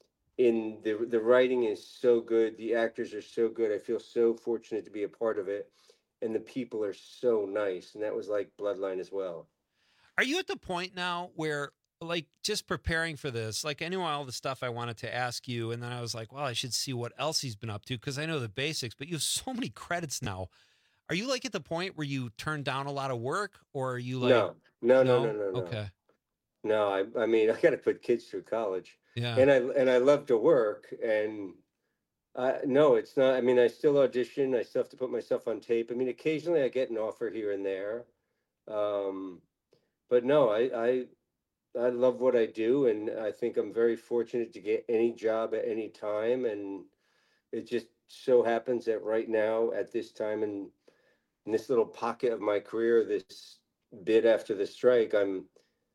In the the writing is so good, the actors are so good. I feel so fortunate to be a part of it, and the people are so nice. And that was like Bloodline as well. Are you at the point now where, like, just preparing for this, like I knew all the stuff I wanted to ask you, and then I was like, well, I should see what else he's been up to because I know the basics. But you have so many credits now. Are you like at the point where you turn down a lot of work, or are you like no, no, no, no, no, no, no. Okay. No, I I mean I got to put kids through college. Yeah. And I and I love to work, and uh, no, it's not. I mean, I still audition. I still have to put myself on tape. I mean, occasionally I get an offer here and there, um, but no, I, I I love what I do, and I think I'm very fortunate to get any job at any time. And it just so happens that right now, at this time in, in this little pocket of my career, this bit after the strike, I'm.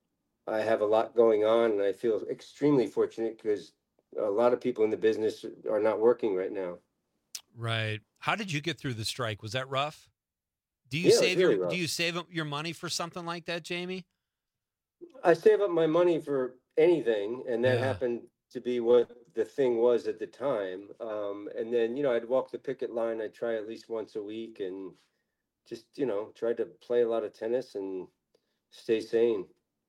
I have a lot going on, and I feel extremely fortunate because a lot of people in the business are not working right now. Right. How did you get through the strike? Was that rough? Do you Yeah, it was save really your rough. Do you save up your money for something like that, Jamie? I save up my money for anything, and that Yeah. happened to be what the thing was at the time. Um, and then, you know, I'd walk the picket line. I'd try at least once a week, and just, you know, try to play a lot of tennis and stay sane.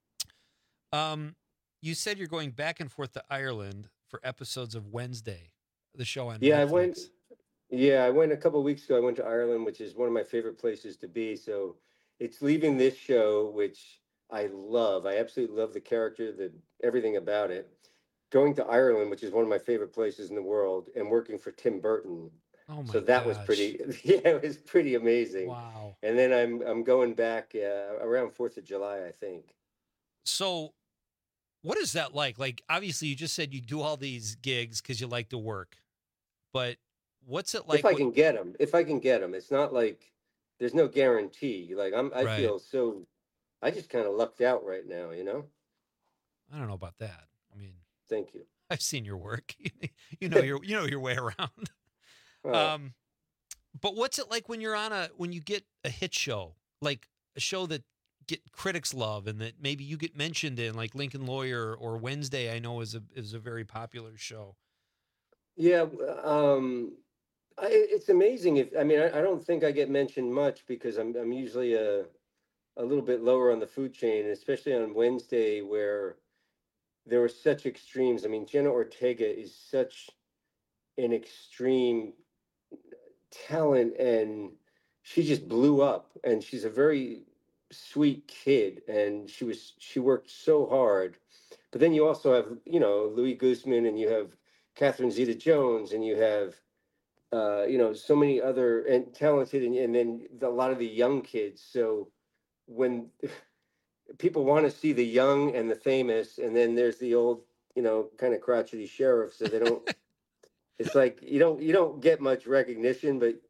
Um, you said you're going back and forth to Ireland for episodes of Wednesday, the show on Yeah, I Netflix. went. Yeah, I went a couple of weeks ago. I went to Ireland, which is one of my favorite places to be. So it's leaving this show, which I love. I absolutely love the character, the everything about it. Going to Ireland, which is one of my favorite places in the world, and working for Tim Burton. Oh my So that was gosh. pretty. Yeah, it was pretty amazing. Wow. And then I'm I'm going back uh, around Fourth of July, I think. So, what is that like? Like, obviously, you just said you do all these gigs because you like to work, but what's it like? If I wh- can get them, if I can get them, it's not like there's no guarantee. Like I'm, I Right. feel so. I just kind of lucked out right now, you know. I don't know about that. I mean, Thank you. I've seen your work. you know your you know your way around. Oh. Um, but what's it like when you're on a when you get a hit show, like a show that get critics love and that maybe you get mentioned in, like Lincoln Lawyer or Wednesday? I know is a is a very popular show. Yeah, um, I, it's amazing. If I mean, I, I don't think I get mentioned much because I'm I'm usually a a little bit lower on the food chain, especially on Wednesday where there were such extremes. I mean, Jenna Ortega is such an extreme talent, and she just blew up. And she's a very sweet kid, and she was she worked so hard. But then you also have, you know, Louis Guzman, and you have Catherine Zeta-Jones, and you have, uh, you know, so many other and talented, and, and then the, a lot of the young kids. So when people want to see the young and the famous, and then there's the old, you know, kind of crotchety sheriff, so they don't. It's like you don't you don't get much recognition, but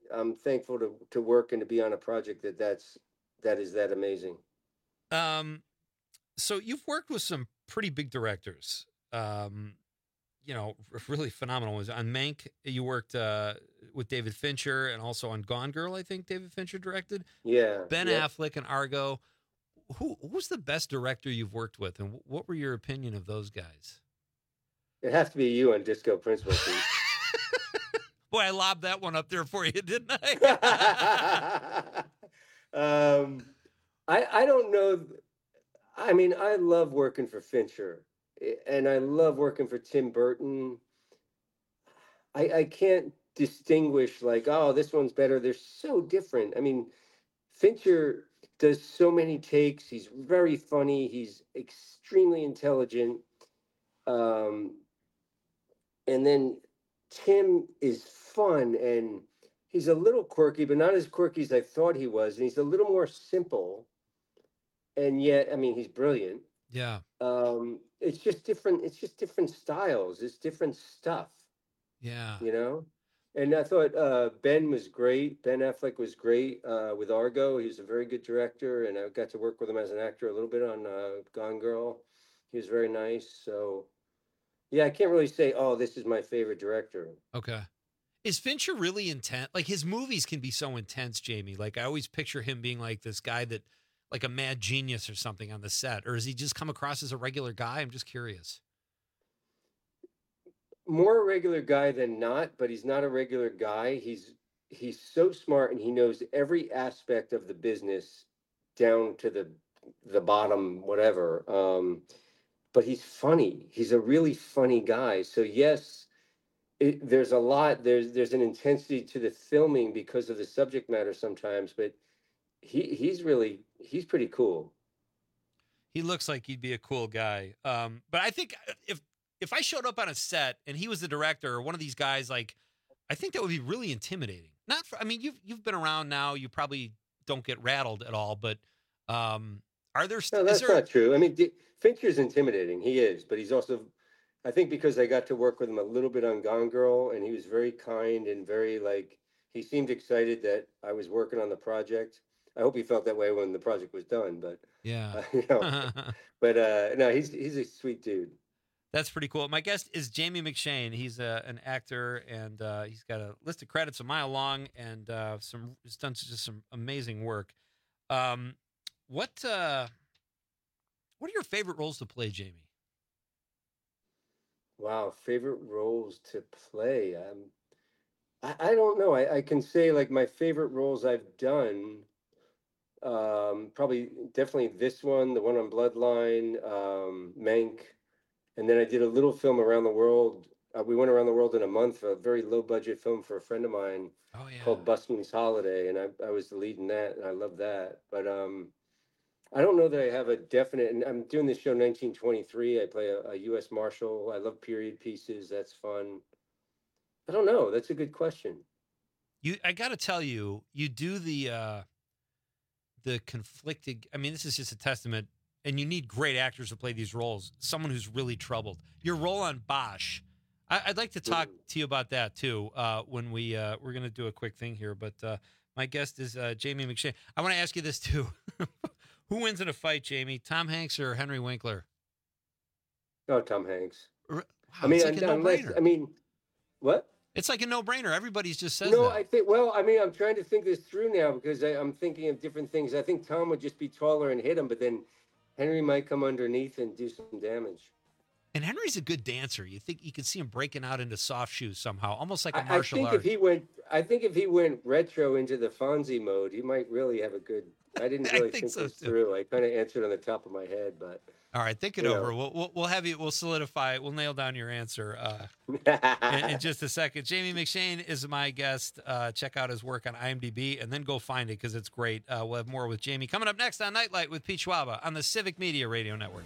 I'm thankful to to work and to be on a project that that's that is that amazing. Um, so you've worked with some pretty big directors. Um, you know, really phenomenal ones. On Mank, you worked uh, with David Fincher, and also on Gone Girl, I think David Fincher directed. Yeah. Ben yeah. Affleck and Argo. Who who's the best director you've worked with, and what were your opinion of those guys? It has to be you on Disco Principal. Boy, I lobbed that one up there for you, didn't I? um, I I don't know. I mean, I love working for Fincher, and I love working for Tim Burton. I I can't distinguish like, oh, this one's better. They're so different. I mean, Fincher does so many takes. He's very funny. He's extremely intelligent. Um, and then Tim is fun, and he's a little quirky, but not as quirky as I thought he was. And he's a little more simple. And yet, I mean, he's brilliant. Yeah. Um, it's just different. It's just different styles. It's different stuff. Yeah. You know? And I thought uh, Ben was great. Ben Affleck was great uh, with Argo. He was a very good director, and I got to work with him as an actor a little bit on uh, Gone Girl. He was very nice. So, yeah, I can't really say, oh, this is my favorite director. Okay. Is Fincher really intense? Like, his movies can be so intense, Jamie. Like, I always picture him being like this guy that, like a mad genius or something on the set. Or does he just come across as a regular guy? I'm just curious. More a regular guy than not, but he's not a regular guy. He's he's so smart, and he knows every aspect of the business down to the the bottom, whatever. Um, but he's funny. He's a really funny guy. So yes, it, there's a lot. There's there's an intensity to the filming because of the subject matter sometimes. But he he's really he's pretty cool. He looks like he'd be a cool guy. Um, but I think if if I showed up on a set and he was the director or one of these guys, like, I think that would be really intimidating. Not for, I mean, you've you've been around now. You probably don't get rattled at all. But um, are there? No, that's there, not true. I mean, D- Fincher's intimidating. He is, but he's also. I think because I got to work with him a little bit on Gone Girl, and he was very kind and very like. He seemed excited that I was working on the project. I hope he felt that way when the project was done. But yeah, uh, you know, but uh, no, he's he's a sweet dude. That's pretty cool. My guest is Jamie McShane. He's uh, an actor, and uh, he's got a list of credits a mile long, and uh, some he's done just some amazing work. Um, what uh, what are your favorite roles to play, Jamie? Wow, favorite roles to play. Um, I, I don't know. I, I can say like my favorite roles I've done. Um, probably definitely this one, the one on Bloodline, um, Mank. And then I did a little film around the world. Uh, we went around the world in a month for a very low budget film for a friend of mine oh, yeah. called Busman's Holiday. And I, I was the lead in that, and I love that. But um, I don't know that I have a definite, and I'm doing this show nineteen twenty-three. I play a, a U S Marshal. I love period pieces. That's fun. I don't know. That's a good question. You, I got to tell you, you do the, uh, the conflicted, I mean, this is just a testament. And you need great actors to play these roles. Someone who's really troubled. Your role on Bosch, I, I'd like to talk to you about that too. Uh, when we uh, we're going to do a quick thing here, but uh, my guest is uh, Jamie McShane. I want to ask you this too: who wins in a fight, Jamie? Tom Hanks or Henry Winkler? Oh, Tom Hanks. Wow, I mean, it's like a unless, no-brainer. I mean, what? It's like a no-brainer. Everybody's just says no, that. I think. Well, I mean, I'm trying to think this through now because I, I'm thinking of different things. I think Tom would just be taller and hit him, but then Henry might come underneath and do some damage. And Henry's a good dancer. You think you could see him breaking out into soft shoes somehow, almost like a I, I martial think art. if he went, I think if he went retro into the Fonzie mode, he might really have a good. I didn't I really think think, so, this too. through. I kind of answered on the top of my head, but All right, think it you over. know. We'll, we'll we'll have you. We'll solidify it. We'll nail down your answer uh, in, in just a second. Jamie McShane is my guest. Uh, check out his work on IMDb and then go find it because it's great. Uh, we'll have more with Jamie coming up next on Nightlight with Pete Schwaba on the Civic Media Radio Network.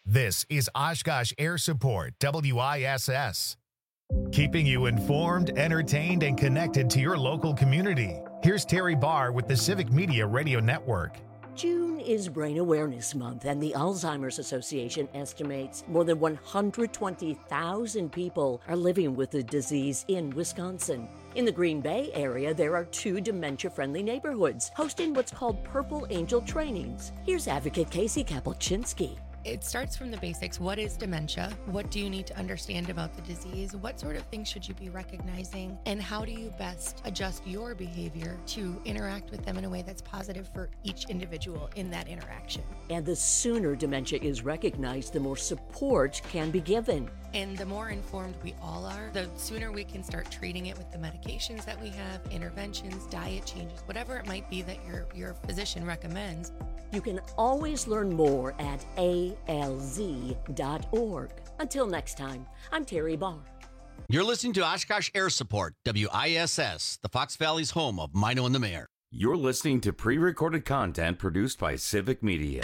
This is Oshkosh Air Support, W I S S. Keeping you informed, entertained, and connected to your local community. Here's Terry Barr with the Civic Media Radio Network. June is Brain Awareness Month, and the Alzheimer's Association estimates more than one hundred twenty thousand people are living with the disease in Wisconsin. In the Green Bay area, there are two dementia-friendly neighborhoods hosting what's called Purple Angel trainings. Here's advocate Casey Kapelczynski. It starts from the basics. What is dementia? What do you need to understand about the disease? What sort of things should you be recognizing? And how do you best adjust your behavior to interact with them in a way that's positive for each individual in that interaction? And the sooner dementia is recognized, the more support can be given. And the more informed we all are, the sooner we can start treating it with the medications that we have, interventions, diet changes, whatever it might be that your, your physician recommends. You can always learn more at A L Z dot org. Until next time, I'm Terry Barr. You're listening to Oshkosh Air Support, W I S S, the Fox Valley's home of Mino and the Mayor. You're listening to pre-recorded content produced by Civic Media.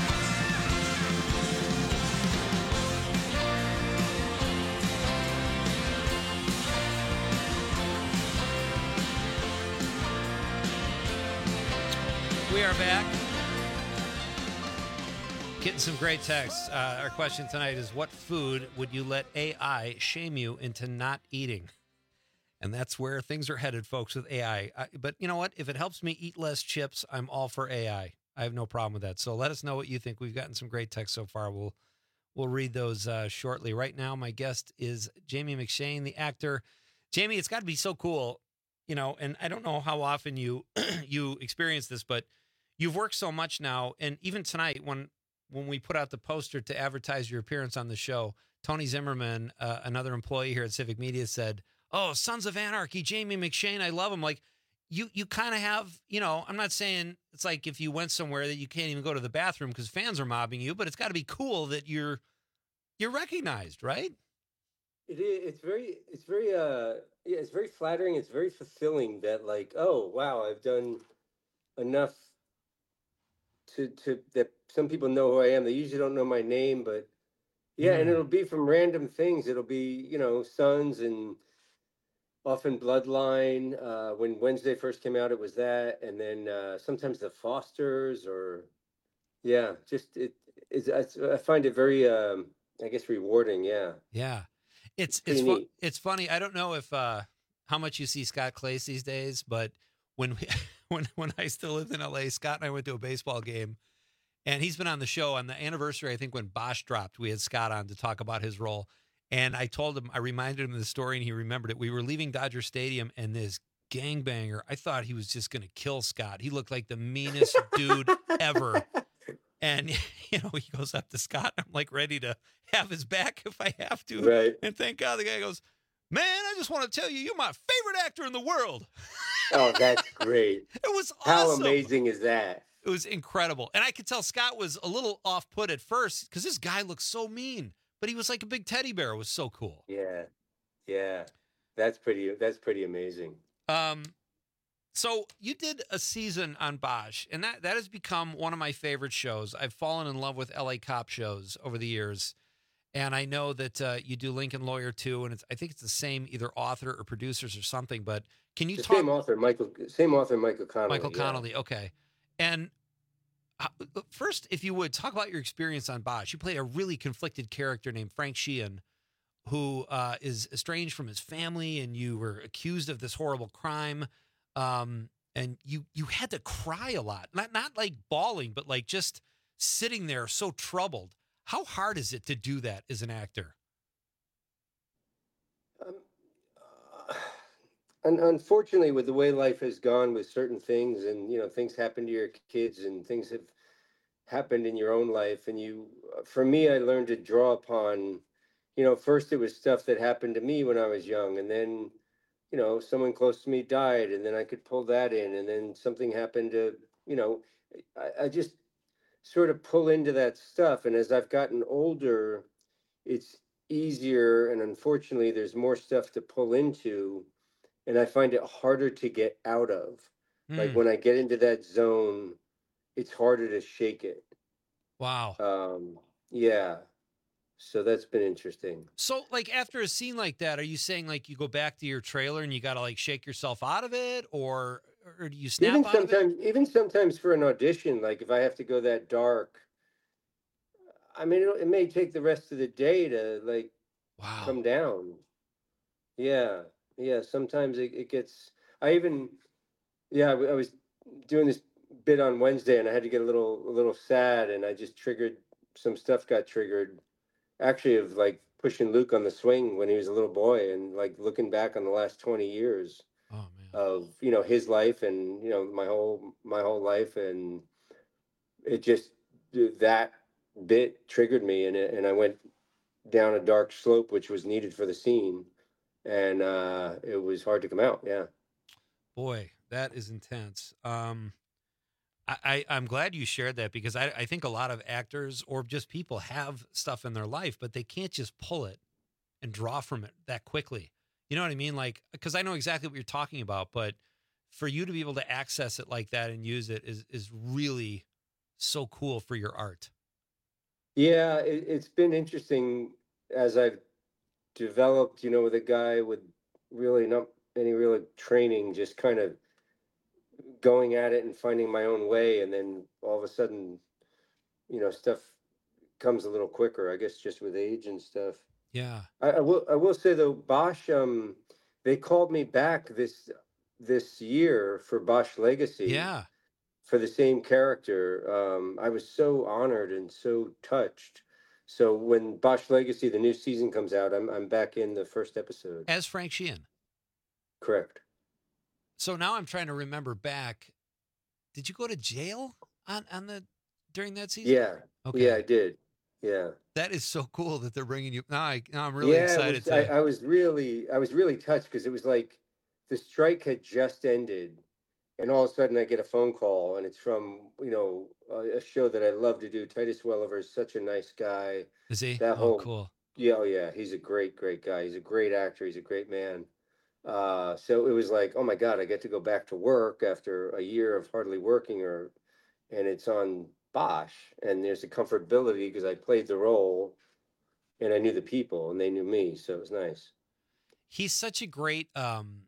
We are back. Getting some great texts. Uh, our question tonight is, what food would you let A I shame you into not eating? And that's where things are headed, folks, with A I. I. But you know what? If it helps me eat less chips, I'm all for A I. I have no problem with that. So let us know what you think. We've gotten some great texts so far. We'll we'll read those uh, shortly. Right now, my guest is Jamie McShane, the actor. Jamie, it's got to be so cool, you know, and I don't know how often you you experience this, but you've worked so much now. And even tonight, when when we put out the poster to advertise your appearance on the show, Tony Zimmerman, uh, another employee here at Civic Media, said, "Oh, Sons of Anarchy, Jamie McShane, I love him." Like, you you kind of have, you know, I'm not saying it's like if you went somewhere that you can't even go to the bathroom because fans are mobbing you, but it's got to be cool that you're you're recognized, right? It is. It's very. It's very. Uh. Yeah. It's very flattering. It's very fulfilling that, like, oh wow, I've done enough to to that some people know who I am. They usually don't know my name, but yeah, mm. and it'll be from random things. It'll be, you know, Sons and often Bloodline. Uh, when Wednesday first came out, it was that, and then uh, sometimes the Fosters, or yeah, just it. It's, it's I find it very, um, I guess, rewarding. Yeah. Yeah, it's it's it's, fu- it's funny. I don't know if uh, how much you see Scott Clace these days, but when we when when I still lived in L A, Scott and I went to a baseball game, and he's been on the show on the anniversary. I think when Bosch dropped, we had Scott on to talk about his role. And I told him, I reminded him of the story, and he remembered it. We were leaving Dodger Stadium, and this gangbanger, I thought he was just going to kill Scott. He looked like the meanest dude ever. And, you know, he goes up to Scott. I'm like ready to have his back if I have to. Right. And thank God the guy goes, "Man, I just want to tell you, you're my favorite actor in the world." Oh, that's great. It was How awesome. amazing is that? It was incredible. And I could tell Scott was a little off put at first because this guy looks so mean. But he was like a big teddy bear. It was so cool. Yeah, yeah, that's pretty. That's pretty amazing. Um, so you did a season on Bosch, and that that has become one of my favorite shows. I've fallen in love with L A cop shows over the years, and I know that uh, you do Lincoln Lawyer too, and it's, I think it's the same either author or producers or something. But can you the talk? Same author, Michael. Same author, Michael Connolly. Michael yeah. Connolly. Okay, and. First, if you would, talk about your experience on Bosch. You play a really conflicted character named Frank Sheehan, who uh, is estranged from his family, and you were accused of this horrible crime. Um, and you you had to cry a lot. Not not like bawling, but like just sitting there so troubled. How hard is it to do that as an actor? Um, uh, un- unfortunately, with the way life has gone with certain things, and, you know, things happen to your kids and things have happened in your own life. And you, for me, I learned to draw upon, you know, first it was stuff that happened to me when I was young. And then, you know, someone close to me died, and then I could pull that in. And then something happened to, you know, I, I just sort of pull into that stuff. And as I've gotten older, it's easier. And unfortunately, there's more stuff to pull into. And I find it harder to get out of. Mm. Like when I get into that zone, it's harder to shake it. Wow. Um, yeah. So that's been interesting. So, like, after a scene like that, are you saying, like, you go back to your trailer and you got to, like, shake yourself out of it? Or or do you snap Even out of it? sometimes, even sometimes for an audition, like if I have to go that dark, I mean, it, it may take the rest of the day to like wow. come down. Yeah, yeah. Sometimes it, it gets. I even, yeah. I, w- I was doing this bit on Wednesday, and I had to get a little, a little sad, and I just triggered some stuff. Got triggered, actually, of like pushing Luke on the swing when he was a little boy, and like looking back on the last twenty years. Oh man. Of you know his life and you know my whole my whole life, and it just that bit triggered me, and it, and I went down a dark slope which was needed for the scene, and uh it was hard to come out. Yeah. Boy, that is intense. Um, I, I I'm glad you shared that, because I I think a lot of actors or just people have stuff in their life, but they can't just pull it and draw from it that quickly. You know what I mean? Like, because I know exactly what you're talking about, but for you to be able to access it like that and use it is is really so cool for your art. Yeah, it, it's been interesting as I've developed, you know, with a guy with really not any real training, just kind of going at it and finding my own way. And then all of a sudden, you know, stuff comes a little quicker, I guess, just with age and stuff. Yeah. I, I will. I will say though, Bosch. Um, they called me back this this year for Bosch Legacy. Yeah. For the same character. Um, I was so honored and so touched. So when Bosch Legacy, the new season comes out, I'm I'm back in the first episode as Frank Sheehan. Correct. So now I'm trying to remember back. Did you go to jail on on the during that season? Yeah. Okay. Yeah, I did. Yeah. That is so cool that they're bringing you. Now, I, now I'm really yeah, excited. Was, to... I, I was really, I was really touched because it was like the strike had just ended, and all of a sudden I get a phone call, and it's from you know a, a show that I love to do. Titus Welliver is such a nice guy. Is he? That oh, whole, cool. Yeah, oh yeah, he's a great, great guy. He's a great actor. He's a great man. Uh, so it was like, oh my God, I get to go back to work after a year of hardly working, or, and it's on Bosch, and there's a comfortability because I played the role and I knew the people and they knew me. So it was nice. He's such a great, um,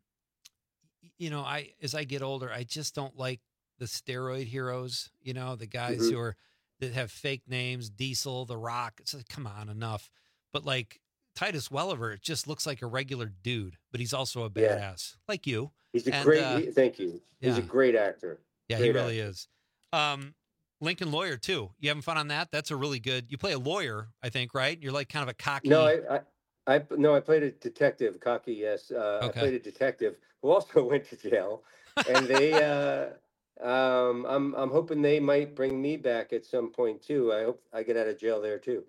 you know, I, as I get older, I just don't like the steroid heroes, you know, the guys Mhm. who are, that have fake names, Diesel, The Rock. It's like, come on, enough. But like Titus Welliver, it just looks like a regular dude, but he's also a Yeah. badass like you. He's a And, great, uh, he- thank you. He's a yeah. great actor. Yeah, Great he really actor. is. Um, Lincoln Lawyer too. You having fun on that? That's a really good. You play a lawyer, I think, right? You're like kind of a cocky. No, I, I, I, no, I played a detective, cocky. Yes. Uh, I Okay. played a detective who also went to jail, and they, uh, um, I'm, I'm hoping they might bring me back at some point too. I hope I get out of jail there too.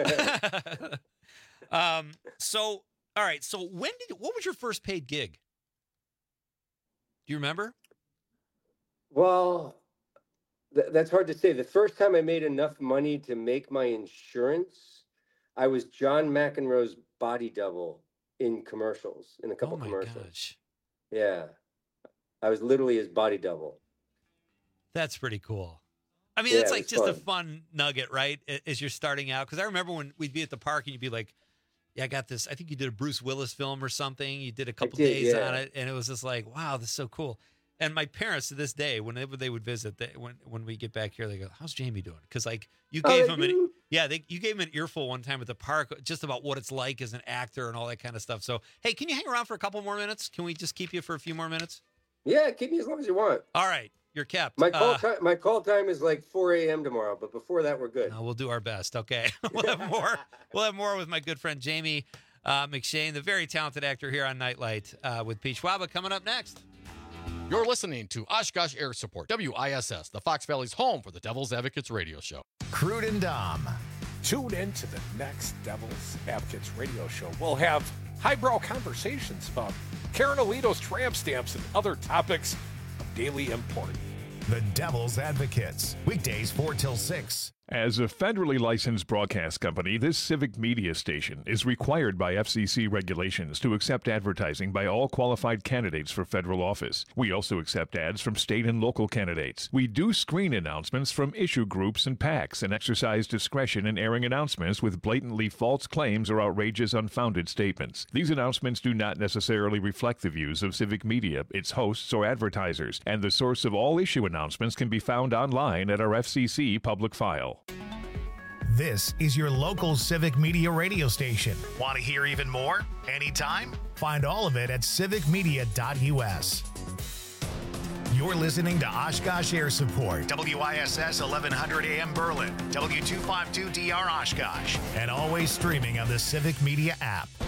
um. So, all right. So, when did? What was your first paid gig? Do you remember? Well, th- that's hard to say. The first time I made enough money to make my insurance, I was John McEnroe's body double in commercials, in a couple Oh my commercials. gosh, Yeah. I was literally his body double. that's pretty cool. I mean, Yeah, it's it like was just a fun. fun nugget, right? a- As you're starting out, because I remember when we'd be at the park and you'd be like, "Yeah, I got this." I think you did a Bruce Willis film or something. You did a couple did, days yeah. on it, and it was just like, "Wow, this is so cool." And my parents to this day, whenever they would visit, they, when when we get back here, they go, "How's Jamie doing?" Because like you Oh, gave they him an do? yeah, they you gave him an earful one time at the park, just about what it's like as an actor and all that kind of stuff. So hey, can you hang around for a couple more minutes? Can we just keep you for a few more minutes? Yeah, keep me as long as you want. All right, you're kept. My call Uh, time, my call time is like four a.m. tomorrow, but before that, we're good. No, we'll do our best. Okay, we'll have more. We'll have more with my good friend Jamie uh, McShane, the very talented actor here on Nightlight uh, with Pete Schwaba, coming up next. You're listening to Oshkosh Air Support, W I S S, the Fox Valley's home for the Devil's Advocates radio show. Crude and Dom. Tune in to the next Devil's Advocates radio show. We'll have highbrow conversations about Karen Alito's tramp stamps and other topics of daily import. The Devil's Advocates. Weekdays four till six. As a federally licensed broadcast company, this civic media station is required by F C C regulations to accept advertising by all qualified candidates for federal office. We also accept ads from state and local candidates. We do screen announcements from issue groups and PACs and exercise discretion in airing announcements with blatantly false claims or outrageous, unfounded statements. These announcements do not necessarily reflect the views of civic media, its hosts, or advertisers, and the source of all issue announcements can be found online at our F C C public file. This is your local civic media radio station. Want to hear even more? Anytime? Find all of it at civic media dot U S. You're listening to Oshkosh Air Support, W I S S eleven hundred A M Berlin, W two fifty-two D R Oshkosh, and always streaming on the Civic Media app.